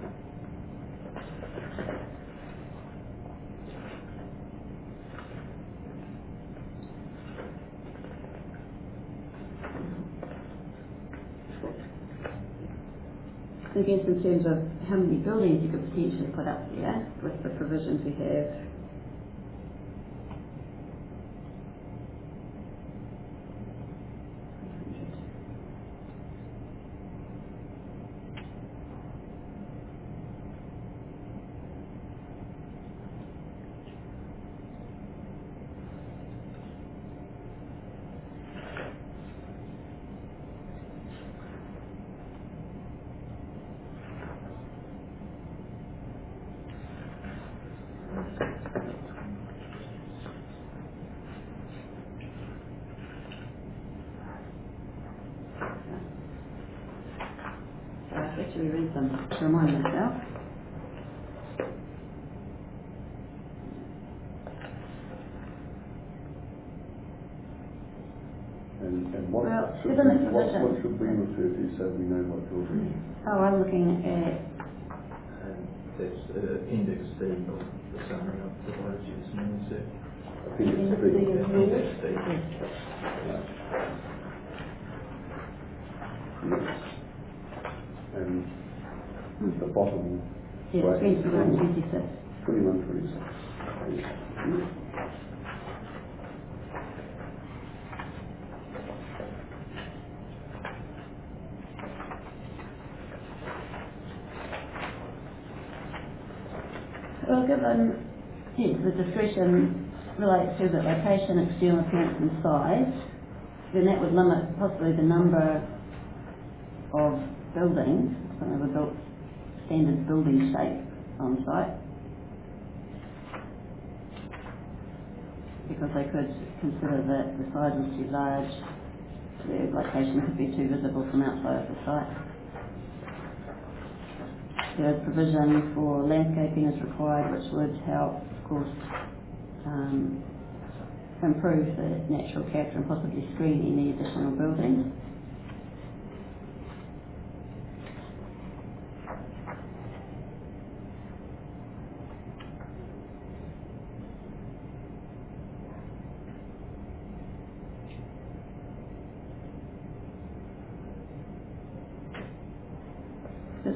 I guess in terms of how many buildings you could potentially put up there with the provisions we have. So I've actually read them to remind myself. And, and what, Well, should given we, the what, provision- what should we refer to so we know what building? Oh, I'm looking at, And that's uh, appendix D of the summary I've provided you this morning, sir. Appendix Appendix D B. is Appendix D. Right. Yes. And the bottom yeah, right is twenty-one, twenty-six. twenty-one, twenty-six. Well, given, yes, the discretion relates to the location, external appearance and size, then that would limit possibly the number of buildings, some of the built standard building shape on site, because they could consider that the size was too large, the location could be too visible from outside of the site. The provision for landscaping is required, which would help, of course, um, improve the natural character and possibly screen any additional buildings.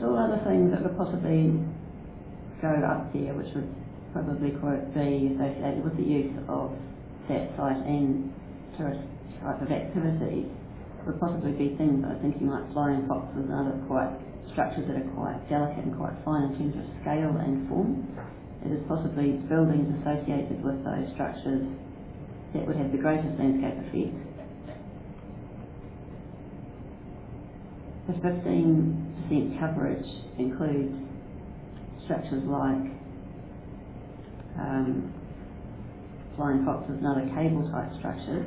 there's all other things that would possibly go up there, which would probably quite be associated with the use of that site and tourist type of activities. Would possibly be things I was thinking like flying foxes and other quite structures that are quite delicate and quite fine in terms of scale and form. It is possibly buildings associated with those structures that would have the greatest landscape effect. The fifteen percent coverage includes structures like um, flying foxes and other cable type structures.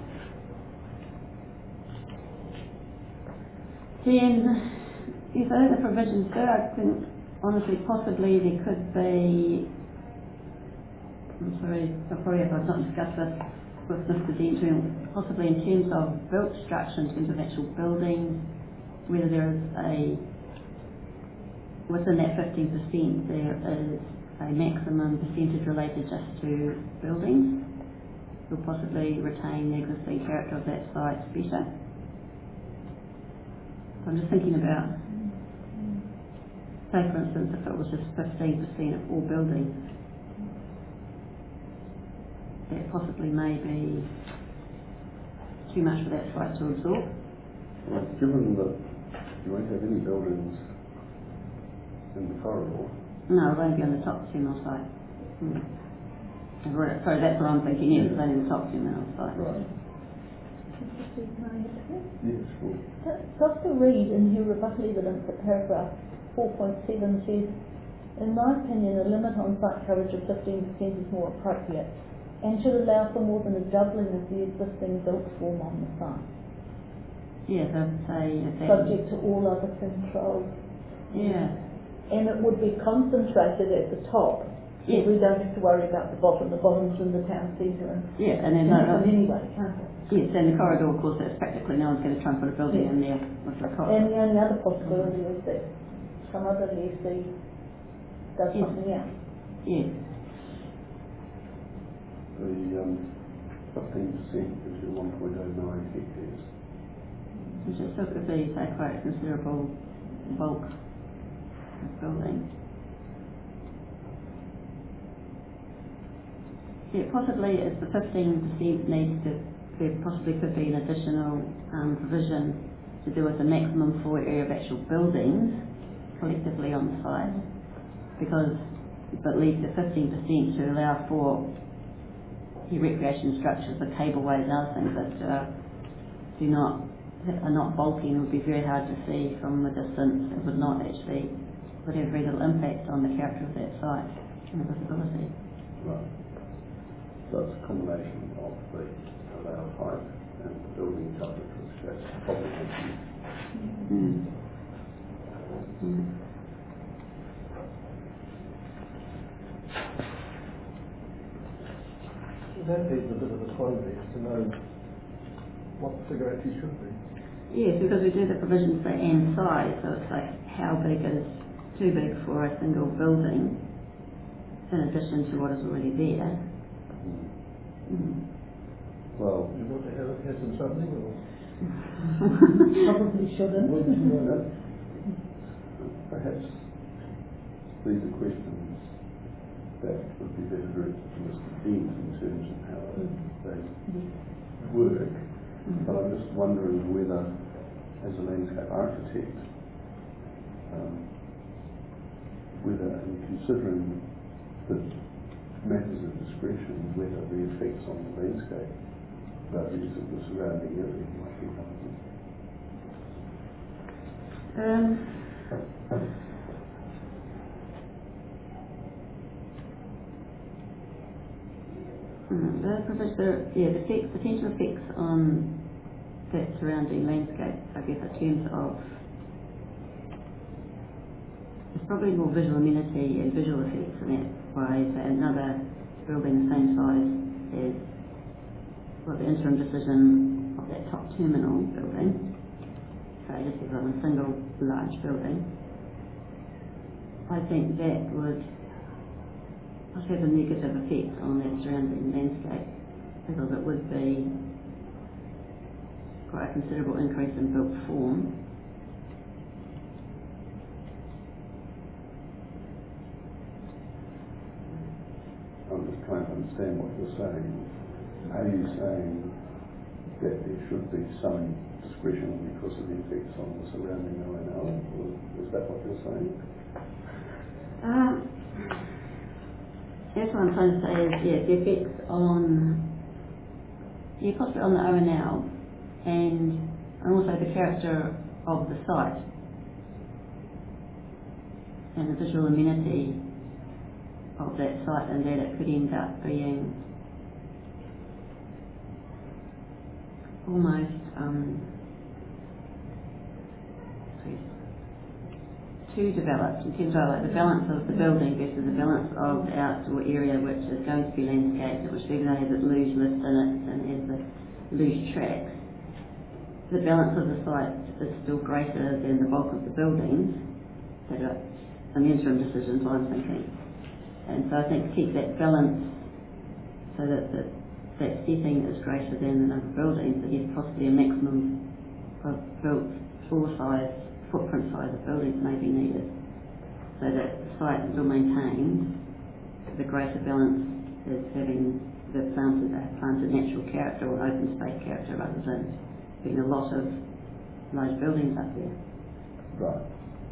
Then, if I think the provisions do, I think honestly possibly there could be, I'm sorry, I probably have not discussed this with Mister Dent, possibly in terms of built structure, in terms of actual buildings, whether there is a, within that fifteen percent there is a maximum percentage related just to buildings, will possibly retain the existing character of that site better. I'm just thinking about, say for instance, if it was just fifteen percent of all buildings, that possibly may be too much for that site to absorb. Well, given that you won't have any buildings in the corridor. No, it'll only be on the top terminal site. Hmm. Sorry, that's what I'm thinking, yes, it's only the top terminal site. Right. Yes, sure. Doctor Reid, in her rebuttal evidence at paragraph four point seven, says, in my opinion, a limit on site coverage of fifteen percent is more appropriate and should allow for more than a doubling of the existing built form on the site. Yes, I'd say if that subject to all other controls. Yeah. And it would be concentrated at the top. Yes. So we don't have to worry about the bottom. The bottom's in the town centre. And yeah, and then no, no, anyway, can't it? yes, and the corridor, of course, that's practically no one's going to try and put a building Yeah. in there with the corridor. And the only other possibility is that some other lessee does Yes. something else. Yes. The um, fifteen percent gives you one point oh nine hectares. Which is still could be, say, quite a considerable bulk of building. Yeah, possibly as the fifteen percent needs to, there possibly could be an additional um, provision to do with the maximum floor area of actual buildings collectively on the site, because but leave the fifteen percent to allow for the recreation structures, the cableways and other things that uh, do not are not bulky and would be very hard to see from a distance. It would not actually would have very little impact on the character of that site and the visibility. Right. So it's a combination of the allowed height and the building coverage, which that's probably mentioned. Mm. Mm. That needs a bit of a context to know what the figure actually should be. Yes, because we do the provisions for and size, so it's like how big is too big for a single building in addition to what is already there. Mm. Well, You want to have it has in something or? Probably shouldn't. Well, you know that. perhaps these are questions that would be better directed to Mister Dean in terms of how they work. But I'm just wondering whether, as a landscape architect, um, whether in considering the matters of discretion, whether the effects on the landscape values of the surrounding area might be relevant. Um, mm, the provision, yeah, the effects, potential effects on that surrounding landscape, I guess, in terms of it's probably more visual amenity and visual effects in that way. So another building the same size as well, the interim decision of that top terminal building. So just as a single large building. I think that would not have a negative effect on that surrounding landscape, because it would be quite a considerable increase in built form. trying to understand what you're saying. Are you saying that there should be some discretion because of the effects on the surrounding O N L? Is that what you're saying? Um, that's what I'm trying to say is, yeah, the effects on, yeah, possibly on the O N L and, and also the character of the site and the visual amenity of that site, and that it could end up being almost um, too developed in terms of like the balance of the building versus the balance of the outdoor area, which is going to be landscaped, which even though it has its luge lift in it and has the luge tracks, the balance of the site is still greater than the bulk of the buildings that are an interim decision, so I'm thinking. And so I think to keep that balance so that the, that setting is greater than the number of buildings, that yes, possibly a maximum of built floor size, footprint size of buildings may be needed, so that the site is still maintained. The greater balance is having the planted, uh, planted natural character or open space character rather than being a lot of large buildings up there. Right.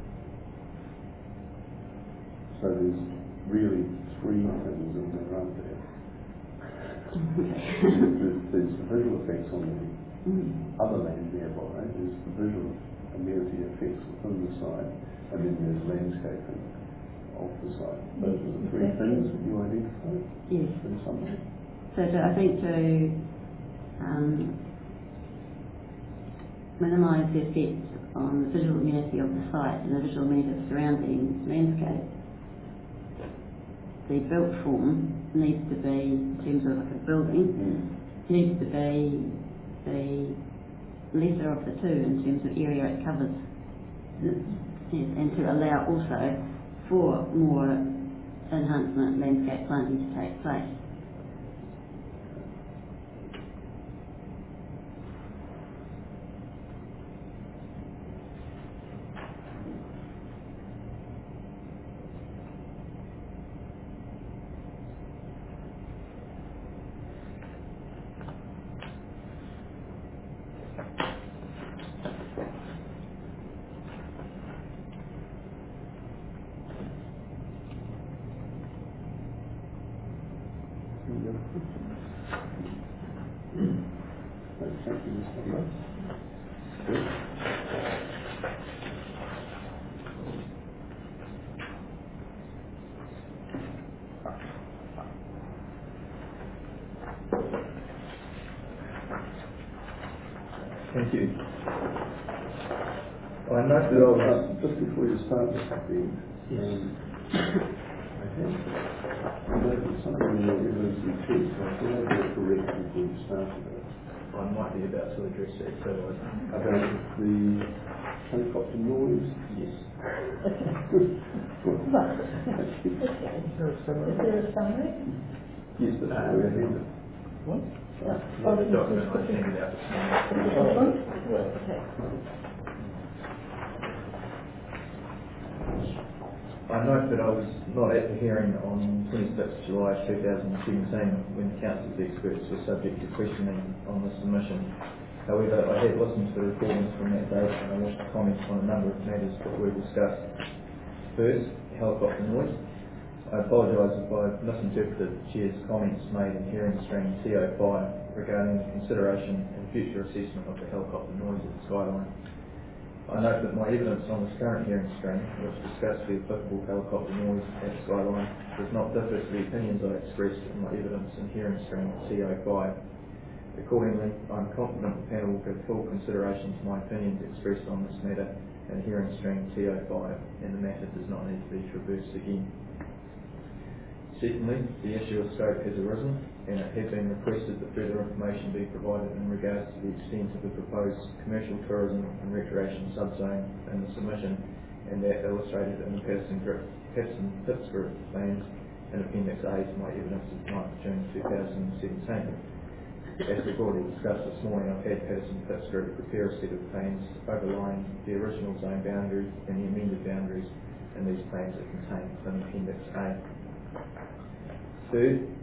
So there's really three things in there, aren't there? there's, there's the visual effects on the mm. other land nearby, there's the visual amenity effects within the site, and then there's landscaping of the site. Those are the three exactly. things that you identified? Yes. In some way. So to, I think to um, minimise the effect on the visual amenity of the site and the visual amenity of the surrounding landscape, the built form needs to be, in terms of like a building, mm. needs to be the lesser of the two in terms of area it covers. Yes. Yes, and to allow also for more enhancement landscape planting to take place. Thank you, Mister Rose. Thank you. I note that I was... Just before you start this, I think, yes. um, I think I noticed something in your evidence and text. I thought I got it correct before you started it. I might be about to address that, so I... About the helicopter noise? Yes. Good. Right. Okay. Is there a summary? Yes, that's uh, where we ended. What? Uh, What the document I handed out this morning. Okay. I note that I was not at the hearing on twenty-sixth of July two thousand seventeen when the council's experts were subject to questioning on the submission. However, I had listened to the recordings from that date and I wish to comment on a number of matters that were discussed. First, helicopter noise. I apologise if I've misinterpreted the Chair's comments made in hearing stream T O five regarding the consideration and future assessment of the helicopter noise at the Skyline. I note that my evidence on this current hearing stream, which discussed the applicable helicopter noise at Skyline, does not differ to the opinions I expressed in my evidence in hearing stream T O five. Accordingly, I am confident the panel will give full consideration to my opinions expressed on this matter in hearing stream T O five, and the matter does not need to be traversed again. Secondly, the issue of scope has arisen, and it has been requested that further information be provided in regards to the extent of the proposed commercial tourism and recreation subzone in the submission, and that illustrated in the Patterson-Pittsburgh plans in Appendix A to my evidence of ninth of June two thousand seventeen. As we've already discussed this morning, I've had Patterson-Pittsburgh prepare a set of plans overlying the original zone boundaries and the amended boundaries, and these plans are contained within Appendix A. Third,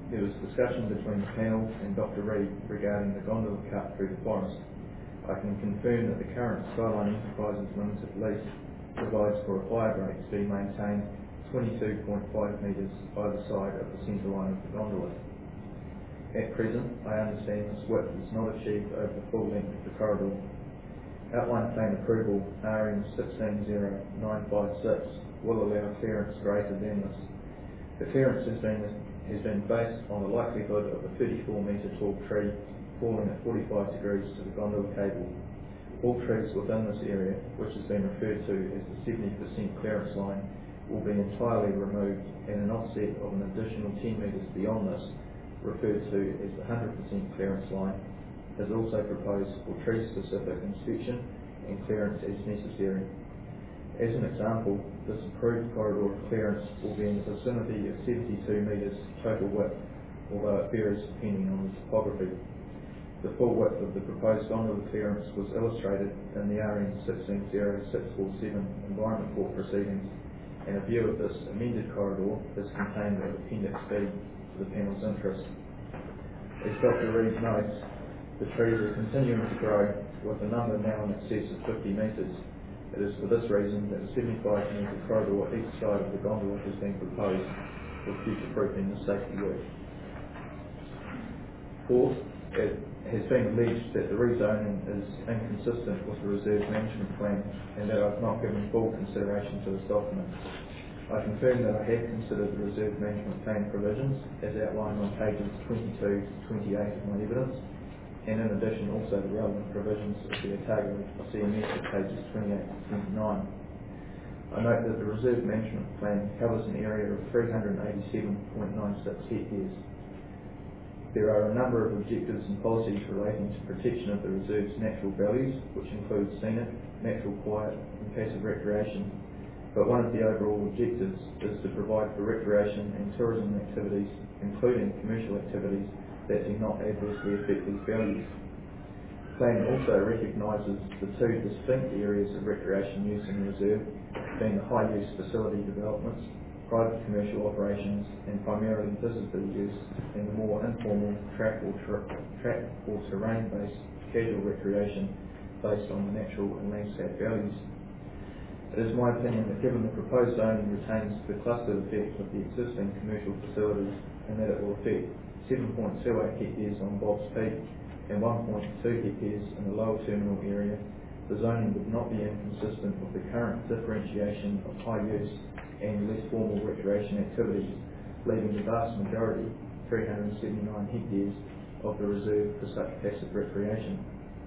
There was discussion between the panel and Doctor Reid regarding the gondola cut through the forest. I can confirm that the current Skyline Enterprises Limited lease provides for a fire break to be maintained twenty-two point five metres either side of the centre line of the gondola. At present, I understand this width is not achieved over the full length of the corridor. Outline plan approval R N one six zero nine five six will allow clearance greater than this. The clearance has been, has been based on the likelihood of a thirty-four metre tall tree falling at forty-five degrees to the gondola cable. All trees within this area, which has been referred to as the seventy percent clearance line, will be entirely removed, and an offset of an additional ten metres beyond this, referred to as the one hundred percent clearance line, is also proposed for tree-specific inspection and clearance as necessary. As an example, this approved corridor of clearance will be in the vicinity of seventy-two metres total width, although it varies depending on the topography. The full width of the proposed gondola clearance was illustrated in the R N one six zero six four seven Environment Court proceedings, and a view of this amended corridor is contained in Appendix B for the panel's interest. As Doctor Reid notes, the trees are continuing to grow, with a number now in excess of fifty metres. It is for this reason that a seventy-five metre corridor each side of the gondola has been proposed for future-proofing the safety work. Fourth, it has been alleged that the rezoning is inconsistent with the reserve management plan and that I've not given full consideration to this document. I confirm that I have considered the reserve management plan provisions as outlined on pages twenty-two to twenty-eight of my evidence, and in addition also the relevant provisions of the Otago C M S at pages twenty-eight to twenty-nine. I note that the reserve management plan covers an area of three hundred eighty-seven point nine six hectares. There are a number of objectives and policies relating to protection of the reserve's natural values, which include scenic, natural quiet and passive recreation, but one of the overall objectives is to provide for recreation and tourism activities, including commercial activities, that do not adversely affect these values. The plan also recognises the two distinct areas of recreation use in the reserve, being the high-use facility developments, private commercial operations, and primarily visitor use, and the more informal track or, tra track or terrain-based casual recreation based on the natural and landscape values. It is my opinion that given the proposed zoning retains the clustered effect of the existing commercial facilities, and that it will affect seven point two eight hectares on Bob's Peak and one point two hectares in the lower terminal area, the zoning would not be inconsistent with the current differentiation of high use and less formal recreation activities, leaving the vast majority, three hundred seventy-nine hectares, of the reserve for such passive recreation.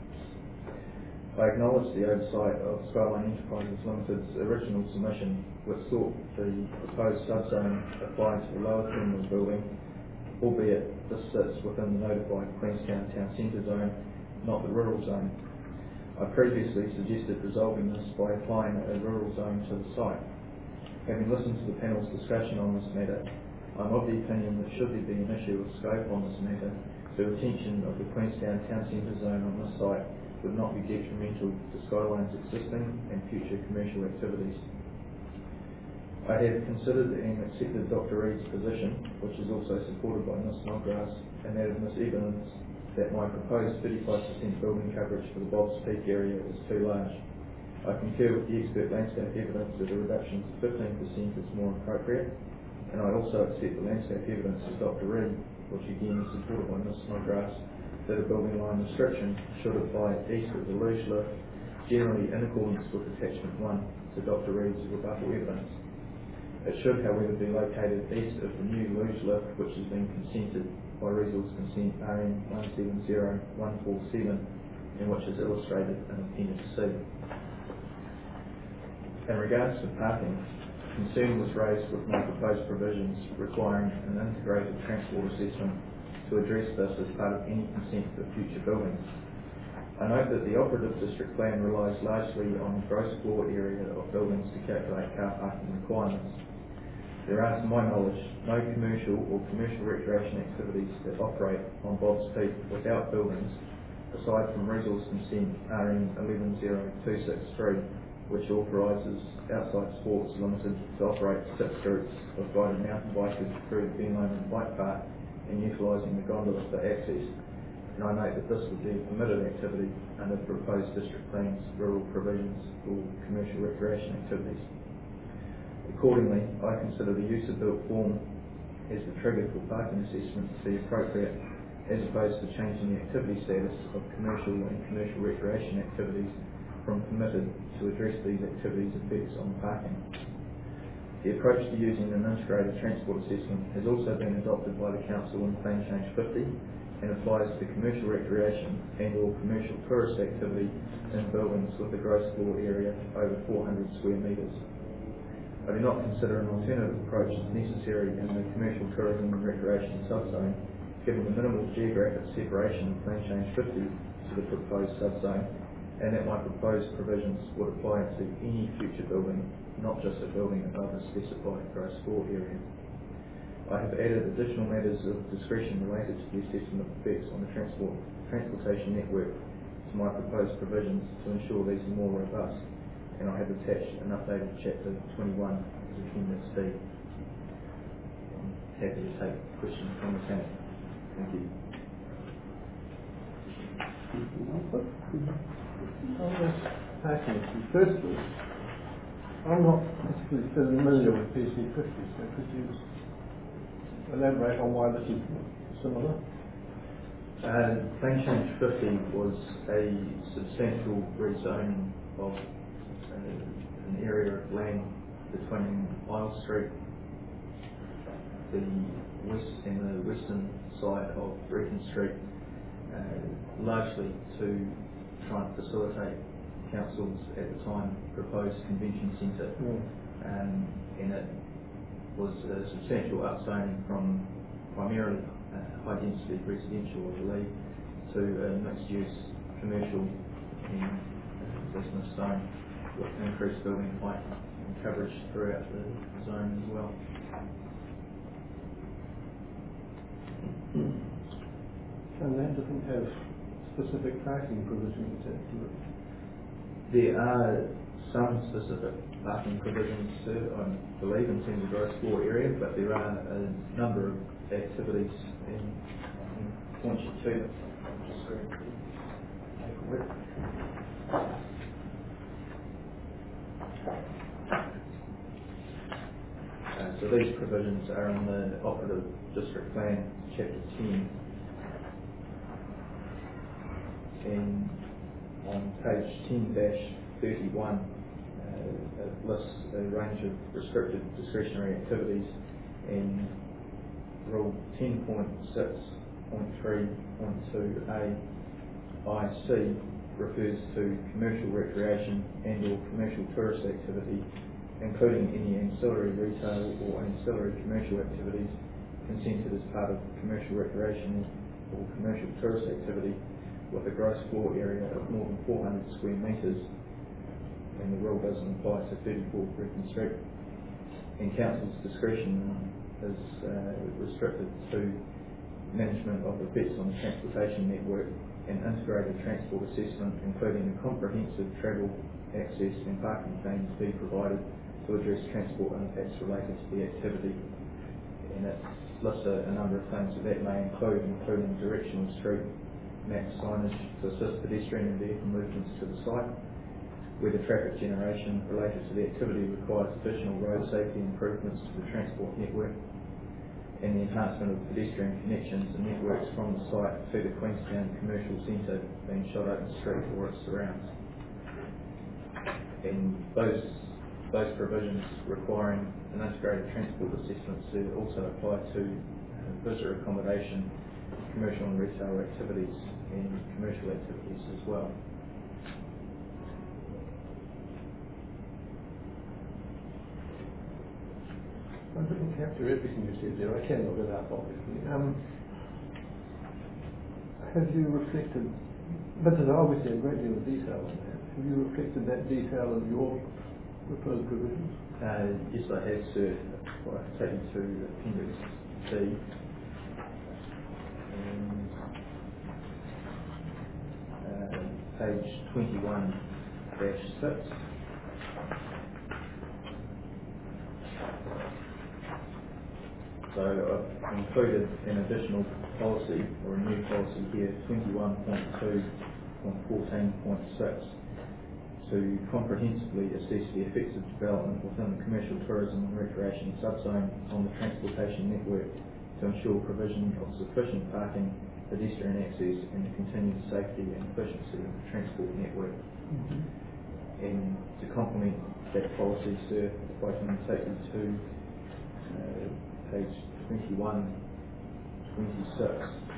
I acknowledge the oversight of Skyline Enterprises Limited's original submission, which sought the proposed subzone applied to the lower terminal building, albeit this sits within the notified Queenstown Town Centre zone, not the rural zone. I previously suggested resolving this by applying a rural zone to the site. Having listened to the panel's discussion on this matter, I'm of the opinion that should there be an issue of scope on this matter, the retention of the Queenstown Town Centre zone on this site would not be detrimental to Skyline's existing and future commercial activities. I have considered and accepted Doctor Reid's position, which is also supported by Miz Snodgrass, and that of Miz Evans, that my proposed thirty-five percent building coverage for the Bob's Peak area is too large. I concur with the expert landscape evidence that a reduction to fifteen percent is more appropriate, and I also accept the landscape evidence of Doctor Reid, which again is supported by Miz Snodgrass, that a building line restriction should apply east of the luge lift, generally in accordance with attachment one to Doctor Reid's rebuttal evidence. It should, however, be located east of the new luge lift, which has been consented by Resource Consent R N one seven zero one four seven, and which is illustrated in Appendix C. In regards to parking, concern was raised with my proposed provisions requiring an integrated transport assessment to address this as part of any consent for future buildings. I note that the operative district plan relies largely on the gross floor area of buildings to calculate car parking requirements. There are, to my knowledge, no commercial or commercial recreation activities that operate on Bob's Peak without buildings, aside from Resource Consent R N one one zero two six three, which authorises Outside Sports Limited to operate six groups of guided mountain bikers through the Ben Lomond Bike Park and utilising the gondola for access, and I note that this would be a permitted activity under the proposed district plan's rural provisions for commercial recreation activities. Accordingly, I consider the use of built form as the trigger for parking assessment to be appropriate, as opposed to changing the activity status of commercial and commercial recreation activities from permitted to address these activities' effects on parking. The approach to using an integrated transport assessment has also been adopted by the Council in Plan Change fifty and applies to commercial recreation and or commercial tourist activity in buildings with a gross floor area over four hundred square metres. I do not consider an alternative approach necessary in the commercial tourism and recreation subzone, given the minimal geographic separation of Plan Change fifty to the proposed subzone, and that my proposed provisions would apply to any future building, not just a building above a specified gross floor area. I have added additional matters of discretion related to the assessment of effects on the transport transportation network to my proposed provisions to ensure these are more robust, and I have attached an updated chapter twenty-one as Appendix D. I'm happy to take questions from the panel. Thank you. On this parking issue, firstly, I'm not particularly familiar with P C fifty, so could you elaborate on why this is similar? Uh, Plan Change fifty was a substantial rezoning of uh, an area of land between Isle Street, the west and the western side of Wrekin Street, uh, largely to try and facilitate council's at the time proposed convention centre, Mm. um, and it was a substantial upzoning from primarily uh, high density residential, I believe, to a mixed use commercial and uh, business zone with increased building height and coverage throughout the zone as well. And that doesn't have specific parking provisions attached to it. There are some specific parking provisions, sir, I believe, in terms of gross floor area, but there are a number of activities in, in point you to. Just very quickly. Take a look. Uh, so these provisions are in the Operative District Plan, Chapter ten. And on page ten dash thirty-one, uh, it lists a range of restricted discretionary activities, and Rule ten point six point three point two A I C refers to commercial recreation and or commercial tourist activity, including any ancillary retail or ancillary commercial activities consented as part of commercial recreation or commercial tourist activity with a gross floor area of more than four hundred square metres, and the rule doesn't apply to thirty-four Wrekin Street. And council's discretion is uh, restricted to management of effects on the transportation network and integrated transport assessment, including a comprehensive travel, access and parking plan to be provided to address transport impacts related to the activity. And it lists a, a number of things that that may include, including directional street map signage to assist pedestrian and vehicle movements to the site, where the traffic generation related to the activity requires additional road safety improvements to the transport network, and the enhancement of pedestrian connections and networks from the site to the Queenstown Commercial Centre being Shot Open Street or its surrounds. And those those provisions requiring an integrated transport assessment to also apply to uh, visitor accommodation, commercial and retail activities and commercial activities as well. I didn't capture everything you said there. I can look it up, obviously. Um, have you reflected, but there's obviously a great deal of detail in that. Have you reflected that detail in your proposed provisions? Uh, yes, I have, sir. Well, I can take you to Appendix D. And, uh, page twenty-one dash six. So I've included an additional policy, or a new policy here, twenty-one point two point fourteen point six, to comprehensively assess the effects of development within the commercial tourism and recreation subzone on the transportation network to ensure provision of sufficient parking, pedestrian access and the continued safety and efficiency of the transport network. Mm-hmm. And to complement that policy, sir, if I can take you to uh, page twenty-one twenty-six.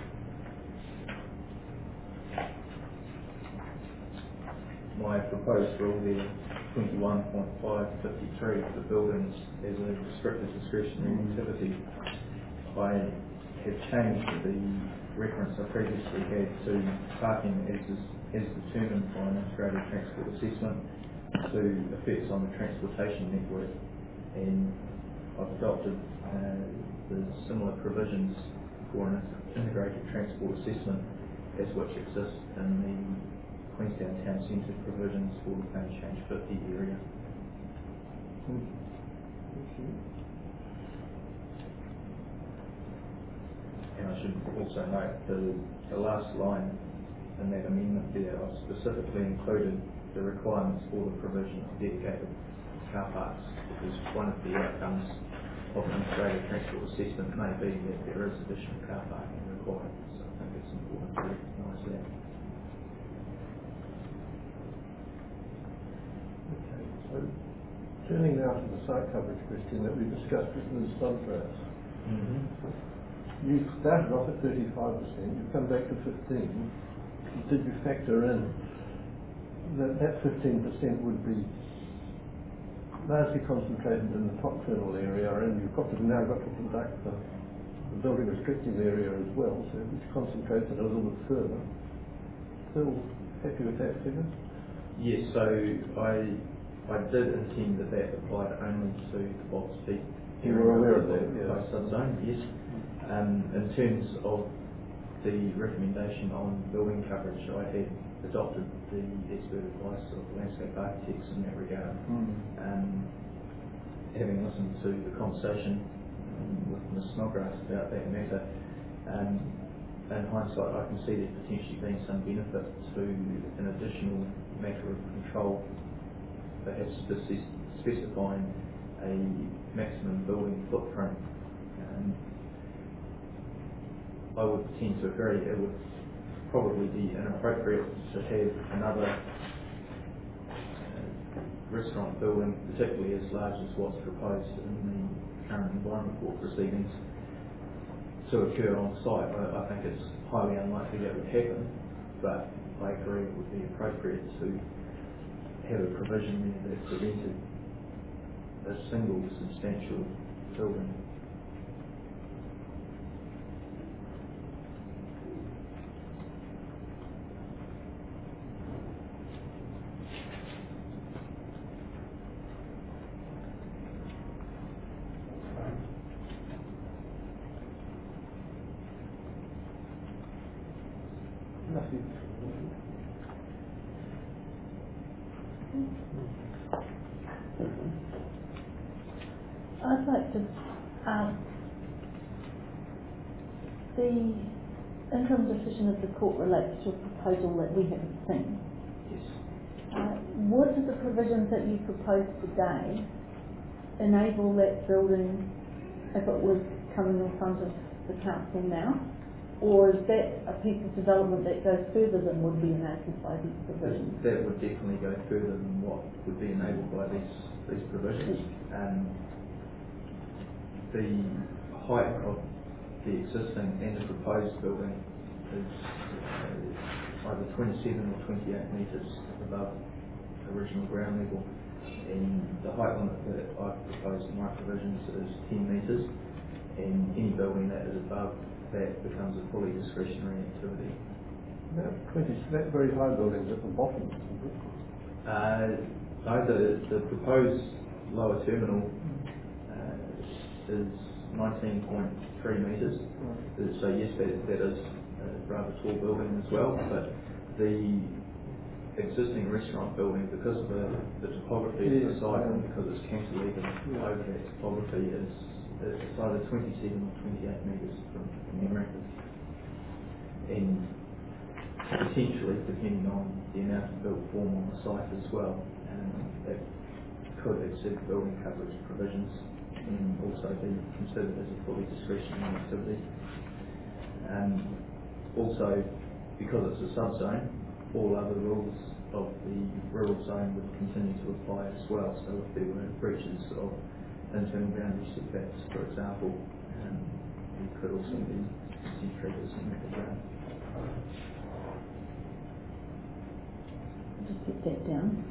My proposed rule there, twenty-one point five fifty-three, for buildings as a restricted discretionary activity. I have changed the reference I previously had to parking as, is, as determined by an integrated transport assessment to effects on the transportation network, and I've adopted uh, the similar provisions for an integrated transport assessment as which exists in the Queenstown Town Centre provisions for the Payne Change fifty area. Mm. And I should also note the, the last line in that amendment there, I've specifically included the requirements for the provision of dedicated car parks, because one of the outcomes of an integrated transport assessment may be that there is additional car parking required. So I think it's important to recognise that. Okay, so turning now to the site coverage question that we discussed with Miz Snodgrass. Mm-hmm. You started off at thirty-five percent, you've come back to fifteen. Did you factor in that that fifteen percent would be largely concentrated in the top terminal area, and you've got to, now got to conduct the, the building restricted area as well, so which concentrates it a little bit further? Still happy with that figure? Yes, so I I did intend that that applied only to the box peak. You were aware of that, yeah. Subzone, yes. Um, in terms of the recommendation on building coverage, I had adopted the expert advice of landscape architects in that regard. Mm. Um, having listened to the conversation um, with Miz Snodgrass about that matter, um, in hindsight I can see there potentially being some benefit to an additional matter of control, perhaps speci specifying a maximum building footprint. Um, I would tend to agree it would probably be inappropriate to have another uh, restaurant building, particularly as large as what's proposed in the current environment court proceedings, to occur on site. I, I think it's highly unlikely that would happen, but I agree it would be appropriate to have a provision there that prevented a single substantial building. I'd like to ask the interim decision of the court relates to a proposal that we haven't seen. Yes. Uh, would the provisions that you propose today enable that building if it was coming in front of the council now? Or is that a piece of development that goes further than would be enabled by these provisions? That would definitely go further than what would be enabled by these these provisions. Um, the height of the existing and the proposed building is uh, either twenty-seven or twenty-eight metres above original ground level, and the height limit that I've proposed in my provisions is ten metres, and any building that is above that becomes a fully discretionary activity. That, twenty, that very high building is at the bottom, isn't it? Uh, no, the, the proposed lower terminal uh, is nineteen point three metres. Right. So yes, that, that is a rather tall building as well, but the existing restaurant building, because of the, the topography yes, of the site, yeah. and because it's cantilevered yeah. over that topography, is it's either twenty-seven or twenty-eight metres from memory. And potentially, depending on the amount of built form on the site as well, um, it could exceed building coverage provisions and also be considered as a fully discretionary activity. Um, also, because it's a sub-zone, all other rules of the rural zone would continue to apply as well. So if there were breaches of internal boundary setbacks, for example, um, there could also be consent triggers in that regard. Just get that down.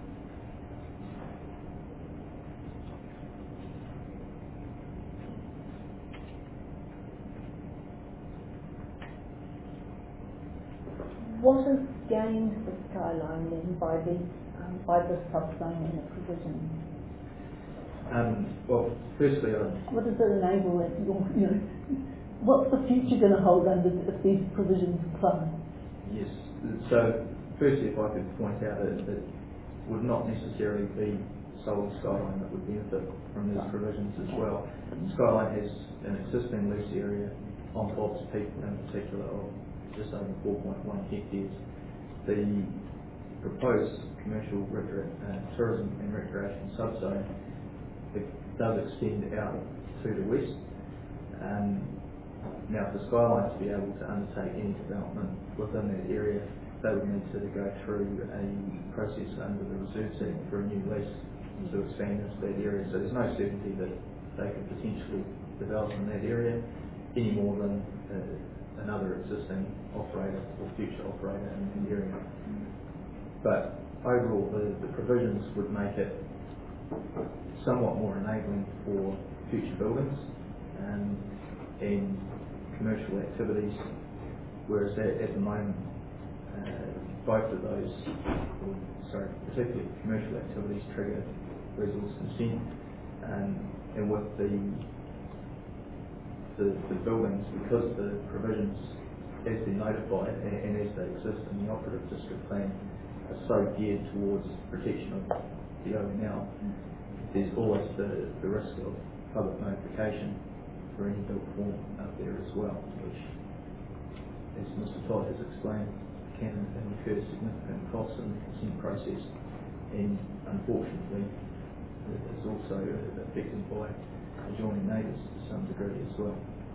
What is gained for Skyline then by the um, by the subzone and the provision? Um, well, firstly, I What does it enable? It, you know, what's the future going to hold under if these provisions apply? yes. So, firstly, if I could point out that it would not necessarily be solely Skyline that would benefit from these provisions as well. Skyline has an existing lease area on Bob's Peak in particular of just over four point one hectares. The proposed commercial recre- uh, tourism and recreation subzone it does extend out to the west. Um, now, for Skyline to be able to undertake any development within that area, they would need to go through a process under the Reserve Act for a new lease to expand into that area. So there's no certainty that they could potentially develop in that area any more than uh, another existing operator or future operator in the area. But overall, the, the provisions would make it somewhat more enabling for future buildings um, and commercial activities, whereas at, at the moment, uh, both of those, or, sorry, particularly commercial activities trigger resource consent, um, and with the The, the buildings, because the provisions as they're notified and, and as they exist in the operative district plan are so geared towards protection of the O N L, there's always the, the risk of public notification for any built form out there as well, which, as Mister Todd has explained, can incur significant costs in the consent process, and unfortunately is also affected by adjoining neighbours to some degree as well.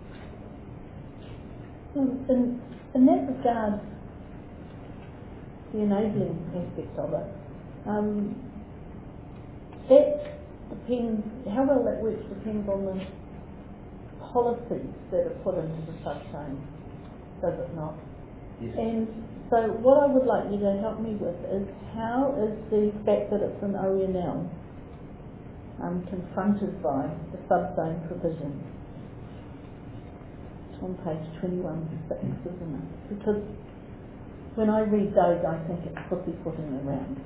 Um, in, in that regard, the enabling aspect of it, um, that depends, how well that works depends on the policies that are put into the subzone, does it not? Yes. And so what I would like you to help me with is how is the fact that it's an O N L um, confronted by the subzone provision? It's on page twenty-one to six, isn't it? Because when I read those, I think it's pussyfooting around.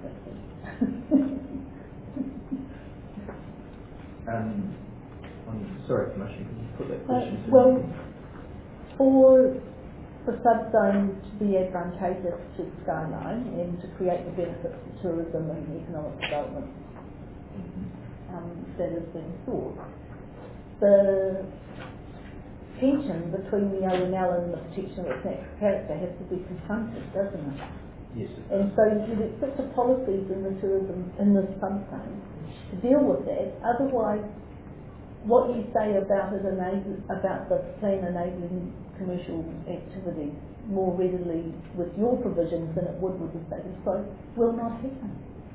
Um, I'm sorry, Commissioner, can you put that uh, question to well, me? for the subzone to be advantageous to Skyline and to create the benefits for tourism and economic development Mm-hmm. um, that has been sought, the tension between the O N L and the protection of its natural character has to be confronted, doesn't it? Yes, it And does. so you'd expect the policies in the tourism, in the subzone, to deal with that. Otherwise, what you say about it enable, about the plan enabling commercial activity more readily with your provisions than it would with the status quo will not happen.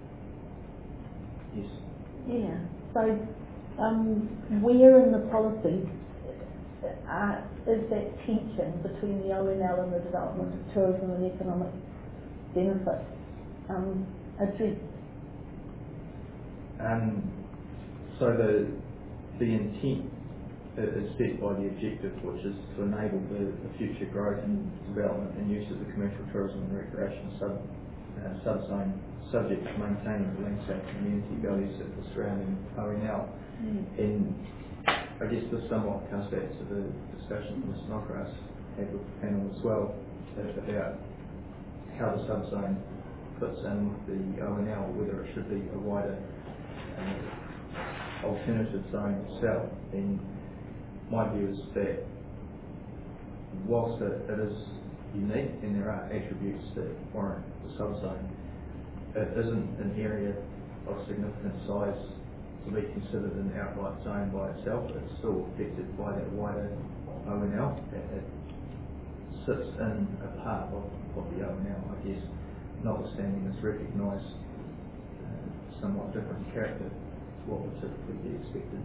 Yes. Yeah. So, um, where in the policy uh, is that tension between the O N L and the development of tourism and economic benefits um, addressed? Um, so the the intent is set by the objective, which is to enable the, the future growth and development and use of the commercial tourism and recreation sub uh, subzone, subject to maintaining the landscape community values of the surrounding O N L. Mm. And I guess this somewhat comes back to the discussion Miz Snodgrass had with the panel as well uh, about how the subzone fits in with the O N L, whether it should be a wider uh, alternative zone itself. And my view is that whilst it, it is unique and there are attributes that warrant the subzone, it isn't an area of significant size to be considered an outright zone by itself. It's still affected by that wider O N L. It, it sits in a part of, of the O N L, I guess, notwithstanding its recognised uh, somewhat different character to what would typically be expected.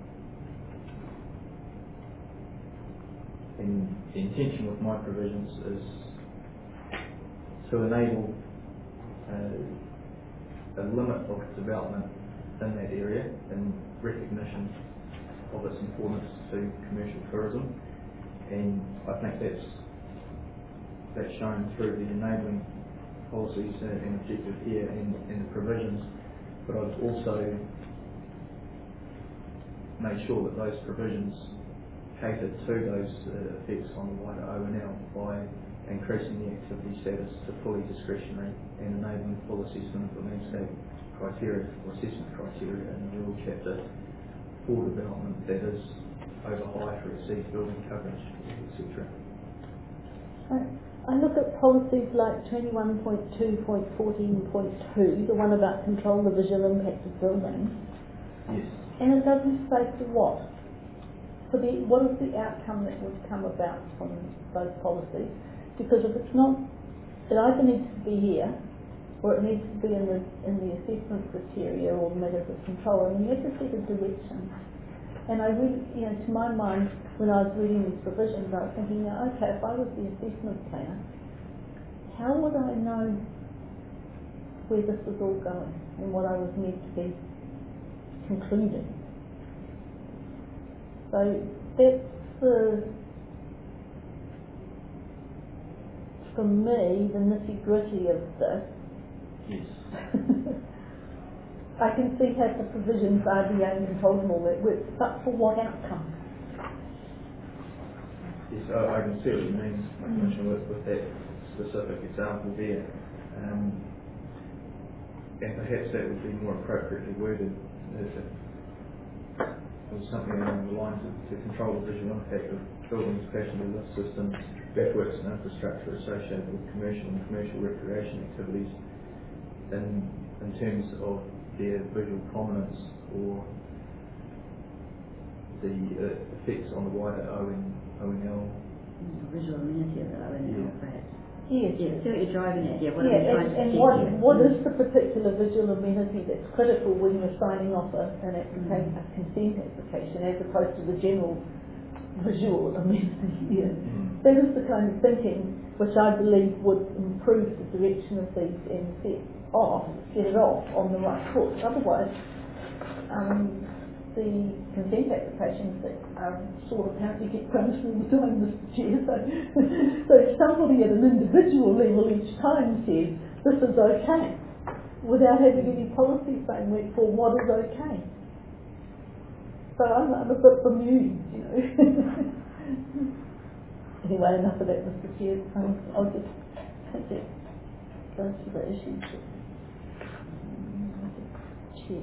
And the intention with my provisions is to enable uh, a limit of development in that area in recognition of its importance to commercial tourism, and I think that's that's shown through the enabling policies and objective here and, and the provisions, but I've also made sure that those provisions cater to those uh, effects on the wider O N L by increasing the activity status to fully discretionary and enabling full assessment of the landscape criteria or assessment criteria in the rural chapter for development that is over height or exceeds building coverage, et cetera. I look at policies like twenty-one point two point fourteen point two, the one about control the visual impact of buildings. Yes. And it doesn't say for what. For the, what is the outcome that would come about from those policies? Because if it's not, it either needs to be here, or it needs to be in the in the assessment criteria or measures of control, and you have to see the direction. And I really, you know, to my mind, when I was reading these provisions, I was thinking, now, okay, if I was the assessment planner, how would I know where this was all going and what I was meant to be concluding? So that's the, for me, the nitty-gritty of this. Yes. I can see how the provisions are the aim controlled and all that works, but for what outcome? Yes, I, I can see what you mean, Commissioner, with, with that specific example there. Um, and perhaps that would be more appropriately worded if it was something along the lines of to control the visual impact of buildings, passenger lift systems, backworks and infrastructure associated with commercial and commercial recreation activities in, in terms of their visual prominence or the uh, effects on the wider O N L. Visual amenity of the O N L, Yeah. perhaps. Yes. Yeah, see what you're driving at, yeah, what Yeah, are we trying and, and to what, achieve here? what is the particular visual amenity that's critical when you're signing off a, an application, a consent application, as opposed to the general visual amenity? Yeah. Mm. That is the kind of thinking which I believe would improve the direction of these and set off, get it off on the right course. Otherwise, um, the consent applications that are sort of apparently get punished all the time, Mister Chair. So, so if somebody at an individual level each time says this is okay, without having any policy framework for what is okay. So I'm, I'm a bit bemused, you know. Anyway, enough of that, Mister Chair. Um, I'll just take that. Goes to the issues. Check.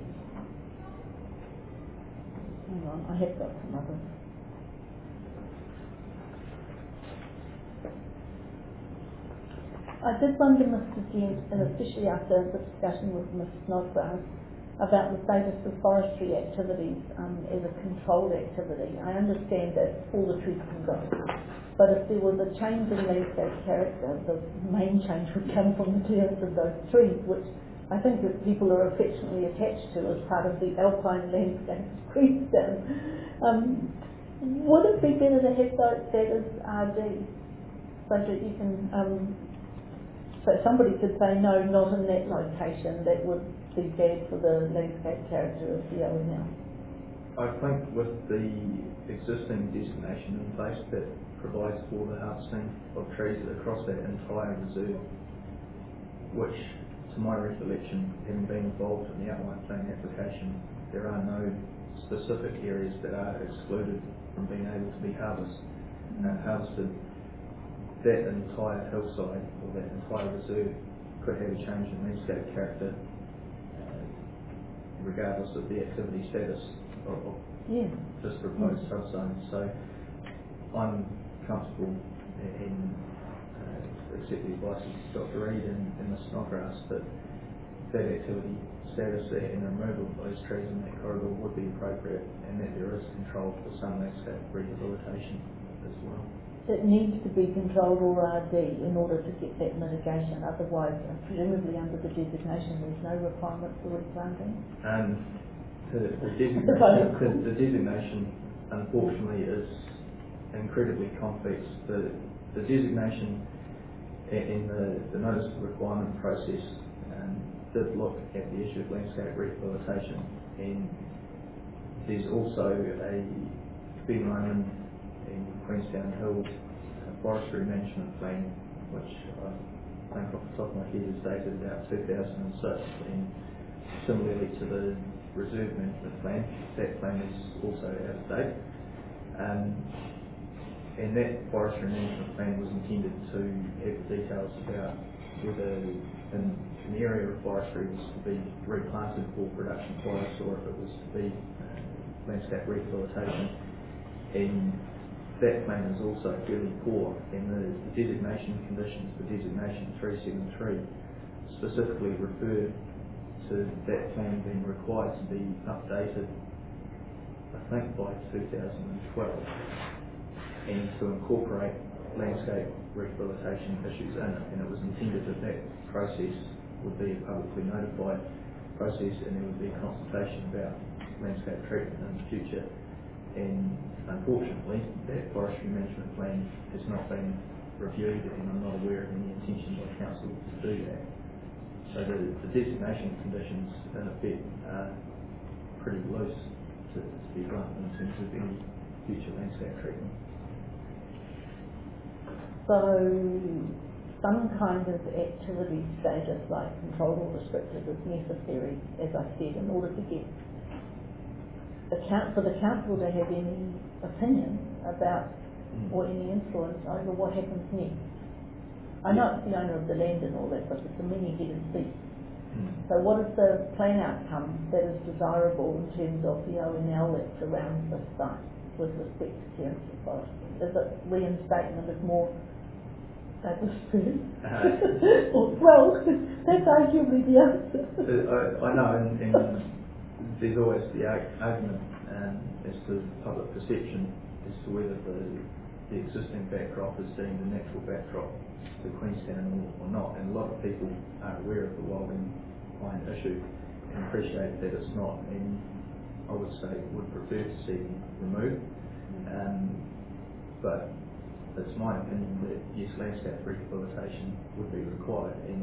Hang on, I have got some others. I did wonder, Mister Gent, and especially after the discussion with Miz Snodgrass, about the status of forestry activities um, as a controlled activity. I understand that all the trees can go, but if there was a change in landscape character, the main change would come from the clearance of those trees, which I think that people are affectionately attached to as part of the alpine landscape Queenstown. Um, would it be better to have those, that as R D, so that you can, um, so somebody could say, no, not in that location, that would be bad for the landscape character of the O N L? I think with the existing designation in place that provides for the harvesting of trees across that entire reserve, which to my recollection, having been involved in the outline plan application, there are no specific areas that are excluded from being able to be harvest, uh, harvested. That entire hillside or that entire reserve could have a change in landscape character uh, regardless of the activity status of, of Yeah. this proposed subzone. So I'm comfortable in uh, accepting the advice of Doctor Reid and, and Miz Snodgrass that that activity status there and removal of those trees in that corridor would be appropriate, and that there is control for some landscape rehabilitation as well. It needs to be controlled or R D in order to get that mitigation, otherwise, uh, presumably under the designation, there's no requirement for replanting. Um, the, the, designation, the, the designation, unfortunately, is incredibly complex. The, the designation in the, the notice of requirement process um, did look at the issue of landscape rehabilitation, and there's also a Ben Lomond in Queenstown Hill uh, forestry management plan, which I think off the top of my head is dated about two thousand six, and similarly to the reserve management plan, that plan is also out of date. Um, and that forestry management plan was intended to have the details about whether an, an area of forestry was to be replanted for production forests or if it was to be uh, landscape rehabilitation. And that plan is also fairly poor, and the, the designation conditions for designation three seventy-three specifically refer to that plan being required to be updated, I think, by two thousand twelve, and to incorporate landscape rehabilitation issues in it. And it was intended that that process would be a publicly notified process, and there would be consultation about landscape treatment in the future. And unfortunately, that forestry management plan has not been reviewed, and I'm not aware of any intention by council to do that. So the, the designation conditions, in effect, are pretty loose, to, to be blunt, in terms of any future landscape treatment. So some kind of activity status, like controlled or restricted, is necessary, as I said, in order to get the count, for the council to have any opinion about mm. or any influence over what happens next. I know it's the owner of the land and all that, but it's a many-headed beast. Mm. So what is the plan outcome that is desirable in terms of the O N L that's around the site with respect to clearance of forest? Is it reinstatement of more dispute? Uh, well, that's arguably the answer. I, I know, and, and there's always the argument um, as to public perception as to whether the, the existing backdrop is deemed a natural backdrop to Queenstown or, or not. And a lot of people are aware of the Wilding Pine issue and appreciate that it's not, and I would say would prefer to see them removed. Um, but it's my opinion that yes, landscape rehabilitation would be required, and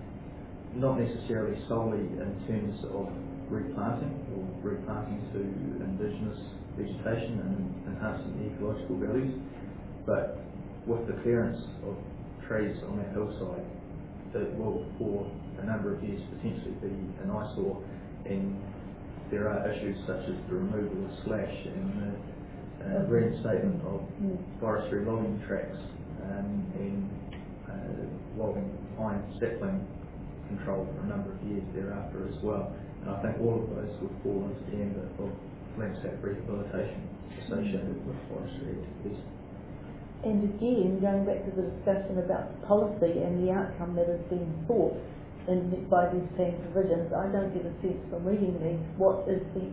not necessarily solely in terms of replanting or replanting to indigenous vegetation and enhancing the ecological values, but with the clearance of trees on that hillside that will for a number of years potentially be an eyesore, and there are issues such as the removal of slash and the uh, reinstatement of mm. forestry logging tracks um, and uh, logging pine sapling control for a number of years thereafter as well. And I think all of those would fall into the ambit of landscape rehabilitation associated with forestry activities. And again, going back to the discussion about the policy and the outcome that is being sought in, by these plan provisions, I don't get a sense from reading these what is the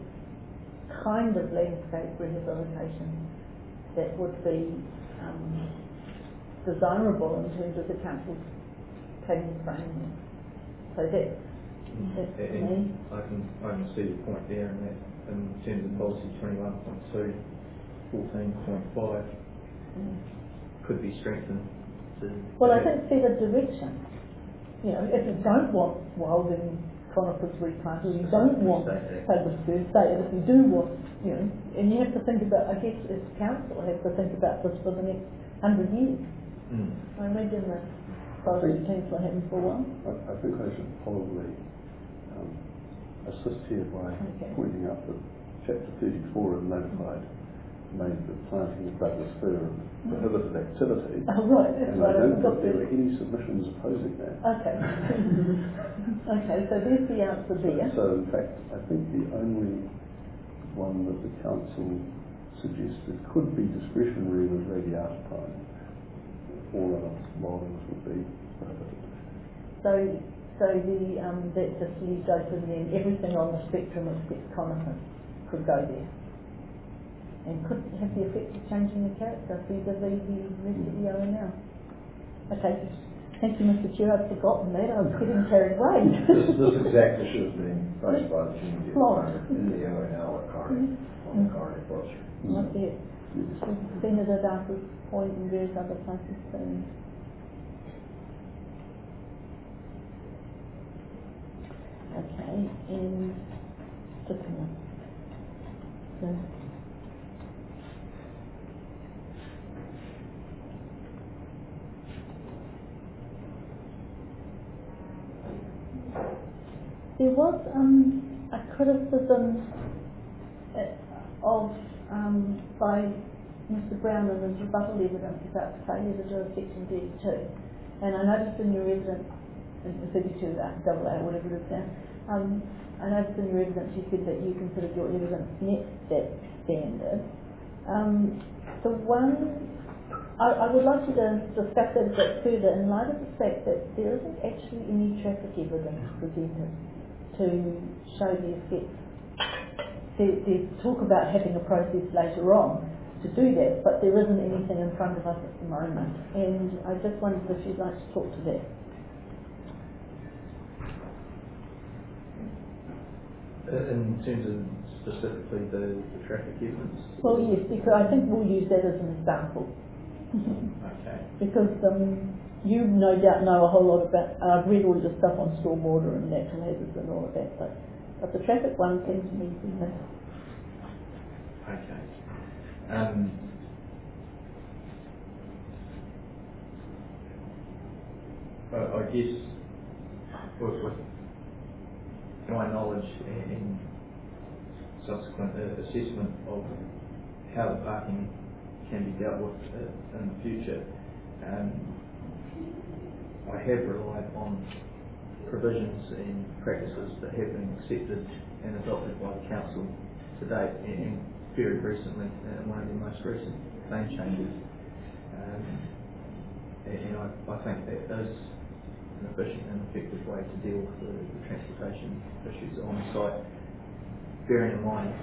kind of landscape rehabilitation that would be um, desirable in terms of the council's planning framework. So that's, that's and me. I can, I can see your point there in that in terms of policy twenty-one point two, fourteen point five mm. could be strengthened. To well, I think set a direction. You know, if you don't want wilding conifers replanted, you don't want Douglas fir, say it. If you do want, you know, and you have to think about, I guess as council have to think about this for the next hundred years. Mm. I imagine that forestry teams will happen for a while. I, I think I should probably um, assist here by okay. pointing out that Chapter thirty-four is notified made the planting of Douglas fir a prohibited activity. Oh, right, that's And right. I don't forgot think there that. are any submissions opposing that. Okay. Okay, so there's the answer there. So in fact, I think the only one that the council suggested could be discretionary was radiata pine. All other wildings would be prohibited. So, so the um, that just leaves open then everything on the spectrum except conifers could go there, and could have the effect of changing the character vis-a-vis the rest of the O N L. Okay, thank you, Mister Chair. I'd forgotten that. I was getting carried away. This, this exact issue has been raised by the community Flogged. in the O N L at Carney, on the Carney forestry. Like that. We've seen it at Arthur's Point and various other places too. Okay, and just a minute. So, there was um, a criticism uh, of um, by Mister Brown and his rebuttal evidence about the failure to do a section thirty-two. And I noticed in your evidence, in thirty-two A, double A, whatever it is now, um, I noticed in your evidence you said that you considered your evidence met that standard. Um, the one, I, I would like you to discuss that a bit further in light of the fact that there isn't actually any traffic evidence presented to show the effects. There, there's talk about having a process later on to do that, but there isn't anything in front of us at the moment. And I just wondered if you'd like to talk to that. In terms of specifically the, the traffic evidence? Well, yes, because I think we'll use that as an example. Okay. Because um, you no doubt know a whole lot about, uh, I've read all of the stuff on stormwater and natural hazards and all of that, but, but the traffic one seems to me to be missed. Okay. Um, I, I guess with, with my knowledge and subsequent uh, assessment of how the parking can be dealt with uh, in the future, um, I have relied on provisions and practices that have been accepted and adopted by the council to date, and very recently, uh, one of the most recent plan changes. Um, and and I, I think that is an efficient and effective way to deal with the, the transportation issues on site, bearing in mind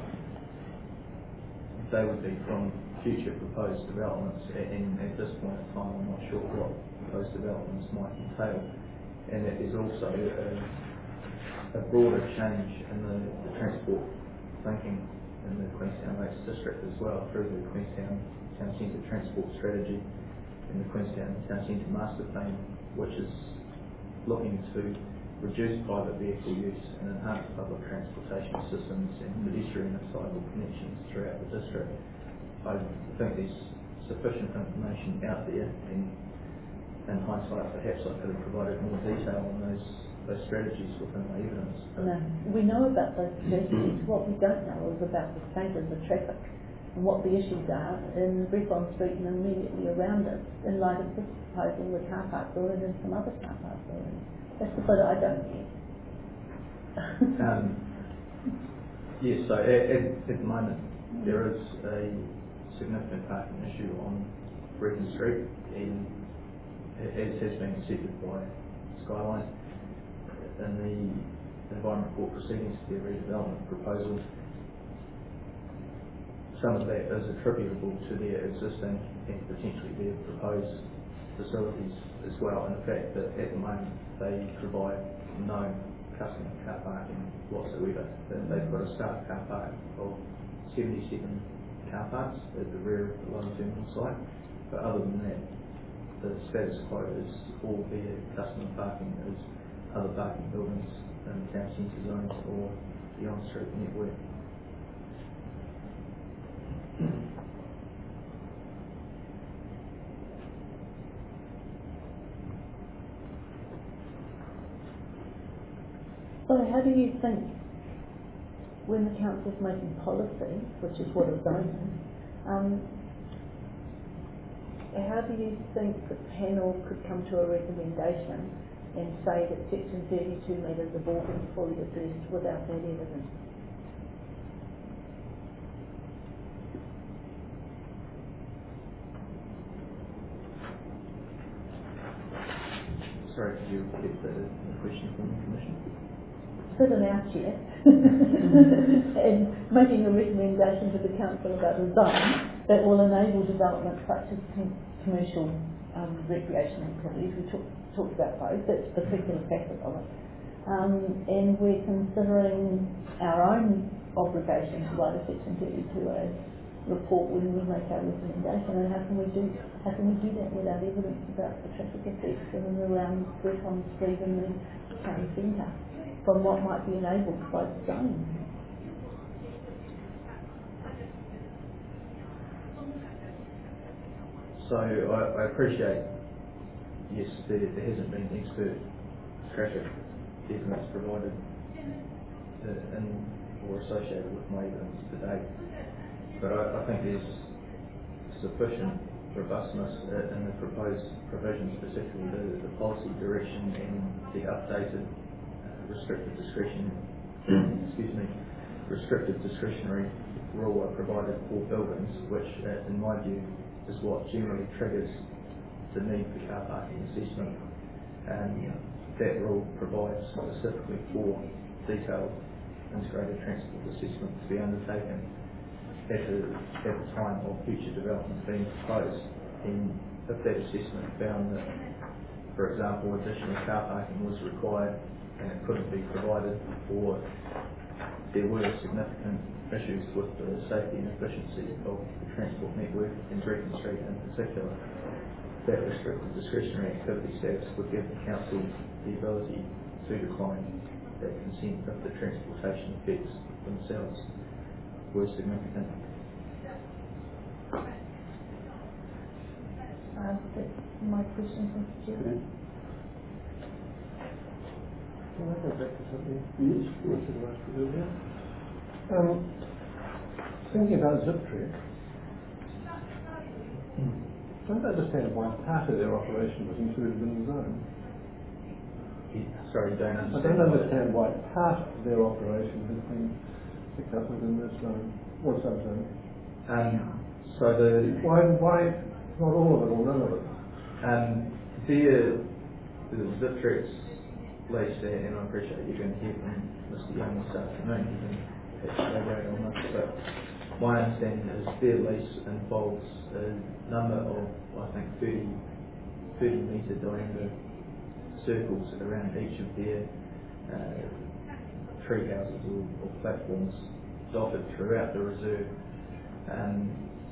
they would be from future proposed developments, and at this point in time I'm not sure what those developments might entail. And that there's also a, a broader change in the, the transport thinking in the Queenstown Lakes District as well, through the Queenstown Town Centre Transport Strategy and the Queenstown Town Centre Master Plan, which is looking to reduce private vehicle use and enhance public transportation systems and pedestrian and cycle connections throughout the district. I think there's sufficient information out there, and in hindsight perhaps I could have provided more detail on those those strategies within my evidence. No, we know about those strategies. What we don't know is about the state of the traffic and what the issues are in Breckon Street and immediately around it, in light of this proposal, the car park building and some other car park buildings. That's the bit I don't get. um, yes, so at, at, at the moment there is a significant parking issue on Breckon Street, and as has been accepted by Skyline in the Environment Court proceedings for their redevelopment proposal. Some of that is attributable to their existing and potentially their proposed facilities as well, and the fact that at the moment they provide no customer car parking whatsoever. They've got a staff car park of seventy-seven car parks at the rear of the lower terminal site, but other than that, the status quo is all their customer parking is other parking buildings in the town centre zones or the on-street network. So how do you think, when the council's making policy, which is what a zone is, Um, how do you think the panel could come to a recommendation and say that section thirty-two metres have all been fully addressed without that evidence? Sorry, could you repeat the, the question from the Commission? Sit in our chair and making a recommendation to the Council about a zone that will enable development such as com- commercial um, recreation activities. We talk, talked about both, that's a particular facet of it. Um, and we're considering our own obligation to write a section thirty-two A report when we make our recommendation, and how can we do how can we do that without evidence about the traffic effects in and around Burton Street and the town centre from what might be enabled by the zone? So I, I appreciate, yes, there, there hasn't been expert traffic evidence provided uh, in or associated with my evidence to date, but I, I think there's sufficient robustness uh, in the proposed provisions, particularly the, the policy direction and the updated uh, restricted discretion, excuse me, restricted discretionary rule are provided for buildings, which uh, in my view is what generally triggers the need for car parking assessment. And that rule provides specifically for detailed integrated transport assessment to be undertaken at the, at the time of future development being proposed. And if that assessment found that, for example, additional car parking was required and it couldn't be provided, or there were significant issues with the safety and efficiency of the transport network in Dreakin Street in particular, that restricted discretionary activity status would give the council the ability to decline that consent if the transportation effects themselves were significant. Uh, that's my question, thank you, Chair. Okay. Can I go back to something? Yes, I wanted to ask you earlier? Um, thinking about Ziptree, I don't understand why part of their operation was included in the zone. Sorry, don't I understand. don't understand why part of their operation has been picked up within this zone or subzone. Um, so the Why, why not all of it or none of it? um, the the Ziptree's lease there, and I appreciate you're going to hear from Mister Young this afternoon. You can perhaps elaborate on this, but my understanding is their lease involves a number of, I think, thirty, thirty metre diameter circles around each of their uh, tree houses or, or platforms dotted throughout the reserve. Um,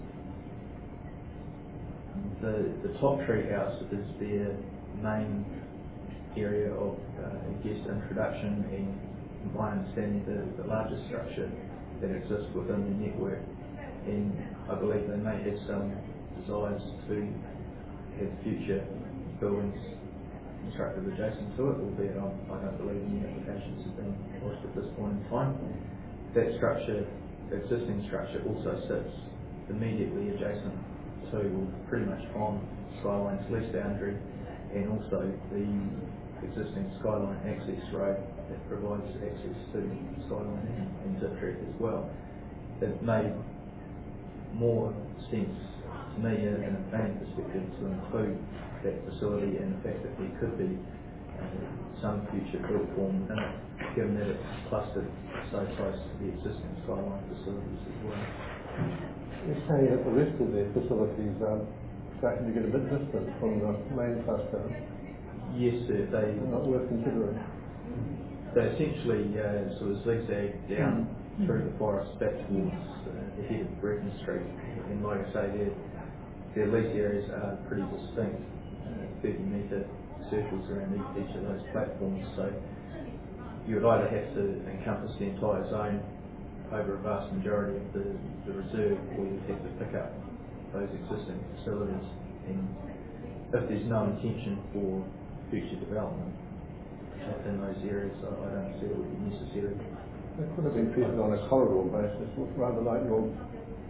the, the top tree house is their main area of uh, guest introduction, and my understanding the, the largest structure that exists within the network, and I believe they may have some desires to have future buildings constructed adjacent to it, albeit I, I don't believe any applications have been lodged at this point in time. That structure, the existing structure, also sits immediately adjacent to, pretty much on Skyline's lease boundary, and also the existing Skyline access road that provides access to Skyline and, and Ziptree as well. It made more sense to me in a planning perspective to include that facility, and the fact that there could be uh, some future built form in it, given that it's clustered so close to the existing Skyline facilities as well. You're saying that the rest of their facilities are starting to get a bit distant from the main cluster. Yes, sir. They They're not worth considering. they essentially uh, sort of zigzag down mm. through the forest back towards uh, the head of Brecken Street, and like I say, their their lease areas are pretty distinct, uh, thirty metre circles around each, each of those platforms. So you would either have to encompass the entire zone over a vast majority of the, the reserve, or you'd have to pick up those existing facilities. And if there's no intention for future development in those areas, I, I don't see it would be necessary. It could have been treated on a corridor basis, rather like your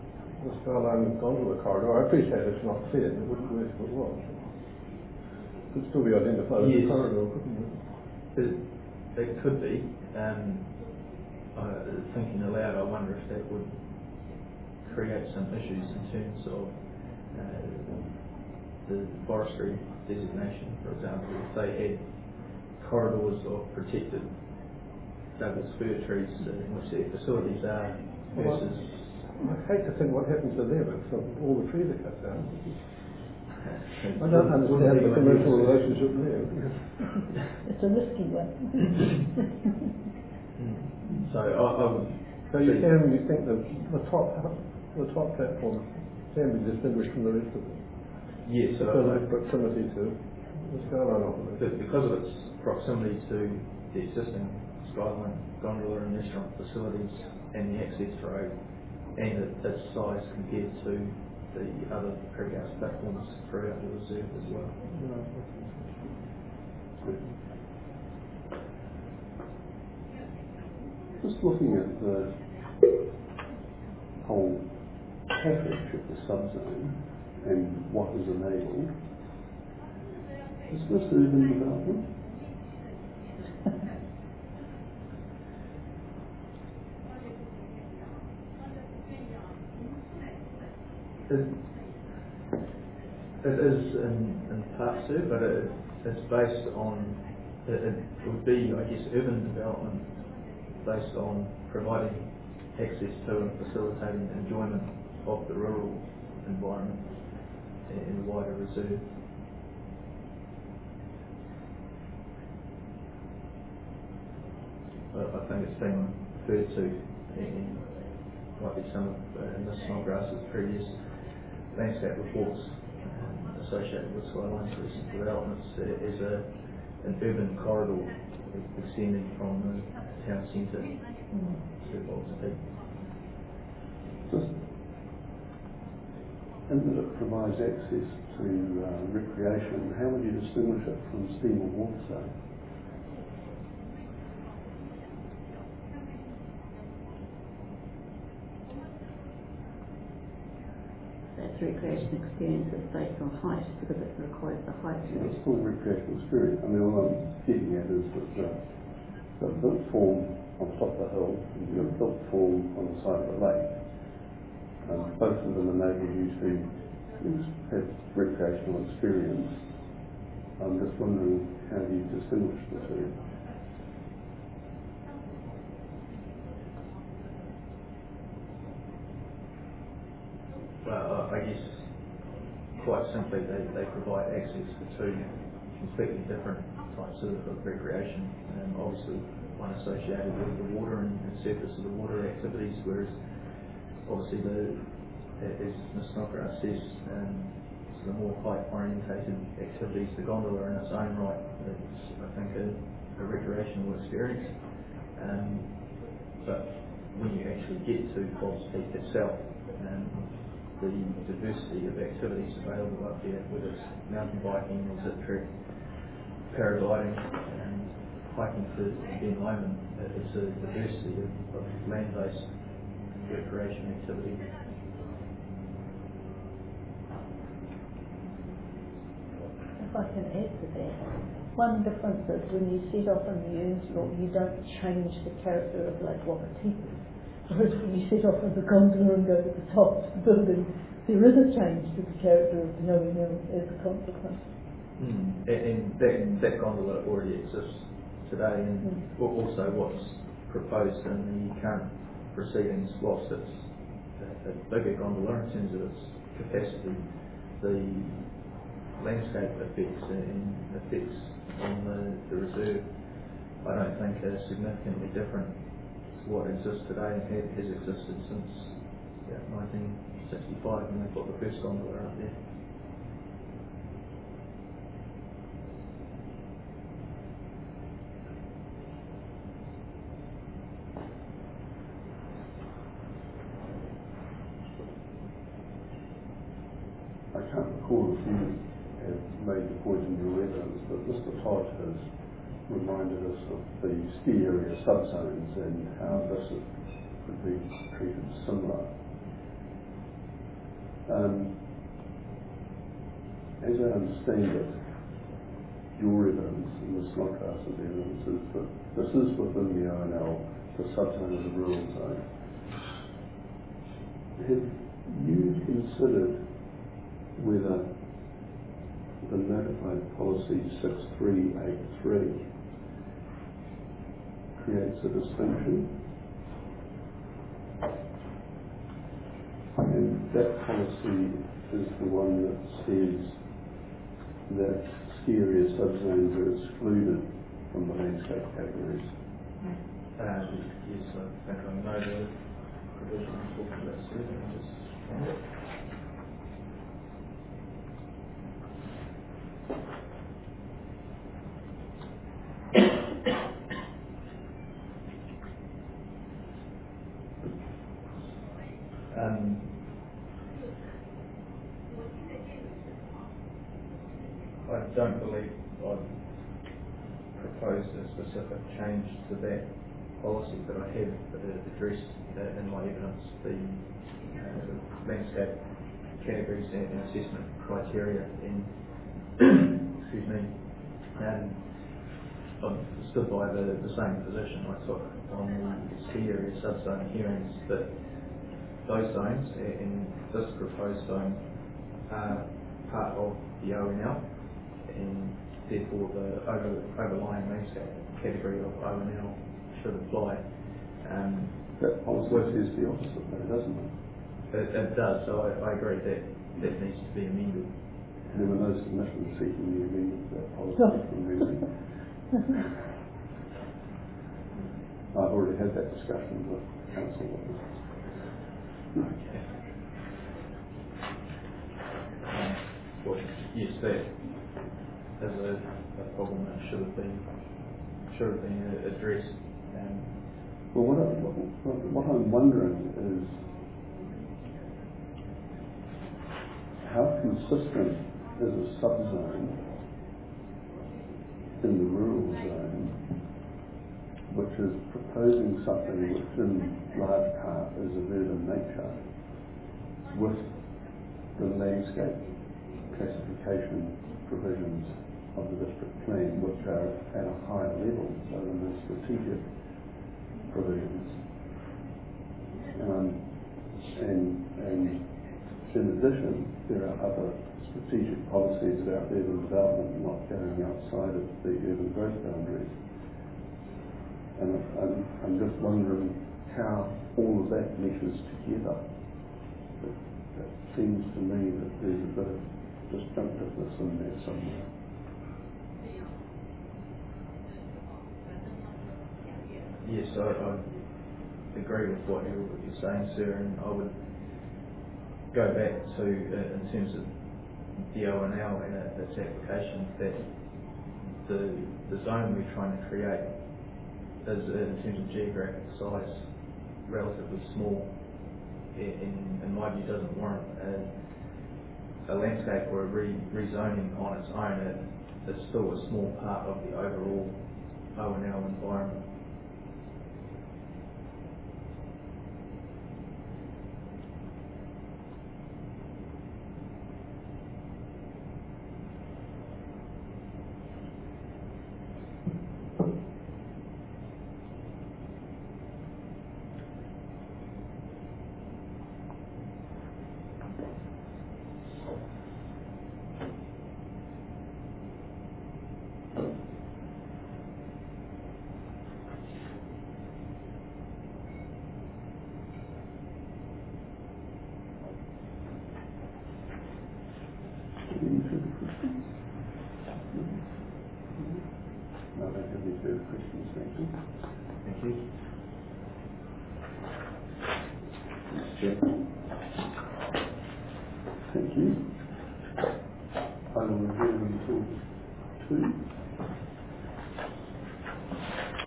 the Skyline Gondola corridor. I appreciate it's not clear, and it wouldn't work if it was. It could still be identified Yes. as a corridor, couldn't it? It, it could be. Um, uh, thinking aloud, I wonder if that would create some issues in terms of uh, the forestry designation, for example. If they had corridors of protected Douglas fir trees uh, in which their facilities are Well, versus... I hate to think what happens to them if all the trees are cut down. uh, I don't understand the commercial relationship there. It's a risky one. So I, I would... So you can, you think that the top, the top platform can be distinguished from the rest of it? Yes, so because of I, its proximity to the Skyline operation. but because of its proximity to the existing Skyline gondola and restaurant facilities and the access road, and it, its size compared to the other creek house platforms throughout the reserve as well. Just looking at the whole package of the subzone and what is enabled, is this urban development? It, it is in, in part so, but it, it's based on, it, it would be, I guess, urban development based on providing access to and facilitating enjoyment of the rural environment in the wider reserve. I, I think it's been referred to in might be some of uh, Miz Snodgrass's previous landscape reports um, associated with Skyline's recent developments uh, as a, an urban corridor extending from the town centre to Walter Peak. Just, and that it provides access to uh, recreation, how would you distinguish it from steam or water side? That's recreation experience is based on height because it requires the height. It's still recreational experience. I mean, all I'm getting at is that the, the built form on top of the hill and the built form on the side of the lake, um, both of them enable you to have recreational experience. I'm just wondering how you distinguish the two. Well, I guess quite simply they, they provide access to two completely different types of, of recreation. Um, obviously one associated with the water and, and surface of the water activities, whereas obviously the, as Miz Snodgrass says, um, the more height orientated activities, the gondola in its own right, it's I think a, a recreational experience. Um, but when you actually get to Falls Peak itself, um, the diversity of activities available up there, whether it's mountain biking or zip trek, paragliding, and hiking to Ben Lomond, it's a diversity of, of land-based recreation activity. If I can add to that, one difference is when you set off in the Earnshaw, you don't change the character of Lake Wapiti. Whereas when you set off in the gondola and go to the top of the building, there is a change to the character of Te Awamutu as a consequence. Mm. And, and that, that gondola already exists today, and mm. also what's proposed in the current proceedings, whilst it's a, a bigger gondola in terms of its capacity, the landscape effects and effects on the, the reserve I don't think are significantly different to what exists today and has existed since yeah, nineteen sixty-five when they put the first gondola out there. I can't recall if you have made the point in your evidence, but Mister Todd has reminded us of the ski area subzones and how this could be treated similar. Um, as I understand it, your evidence and the Snodgrass's evidence is that this is within the O N L, the subzone of the rural zone. Have you considered whether the notified policy six three eight three creates a distinction? And that policy is the one that says that ski area subzones are excluded from the landscape categories. Uh, yes, I think I know the provision I'm talking about, so let me just find it. Um, I don't believe I've proposed a specific change to that policy, but I have uh, addressed uh, in my evidence the uh, landscape categories and, and assessment criteria. And excuse me, and I've stood by the, the same position I took on the ski area subzone hearings, that those zones and this proposed zone are part of the O N L, and therefore the over, overlying landscape category of O N L should apply. Um, that policy says the opposite though, doesn't it? It, it does, so I, I agree that that needs to be amended. There were no submissions seeking the amendment of that policy from memory. I've already had that discussion with council. Okay. Um, well, yes, that is a, a problem that should have been should have been addressed. Um, well, what, I, what, what I'm wondering is how consistent is a subzone in the rural zone, which is proposing something which in large part is of urban nature, with the landscape classification provisions of the district plan, which are at a higher level so than the strategic provisions. And, um, and, and in addition, there are other strategic policies about urban development not going outside of the urban growth boundaries. And I'm, I'm just wondering how all of that meshes together. It, it seems to me that there's a bit of disjunctiveness in there somewhere. Yes, I, I agree with what you're, what you're saying, sir, and I would go back to, uh, in terms of the O N L and uh, its application, that the, the zone we're trying to create is, uh, in terms of geographic size, relatively small. In, in my view, doesn't warrant a, a landscape or a re, rezoning on its own. It, it's still a small part of the overall O N L environment. Any further questions? No, I don't have any further questions, thank you. Thank you. Mister Chair.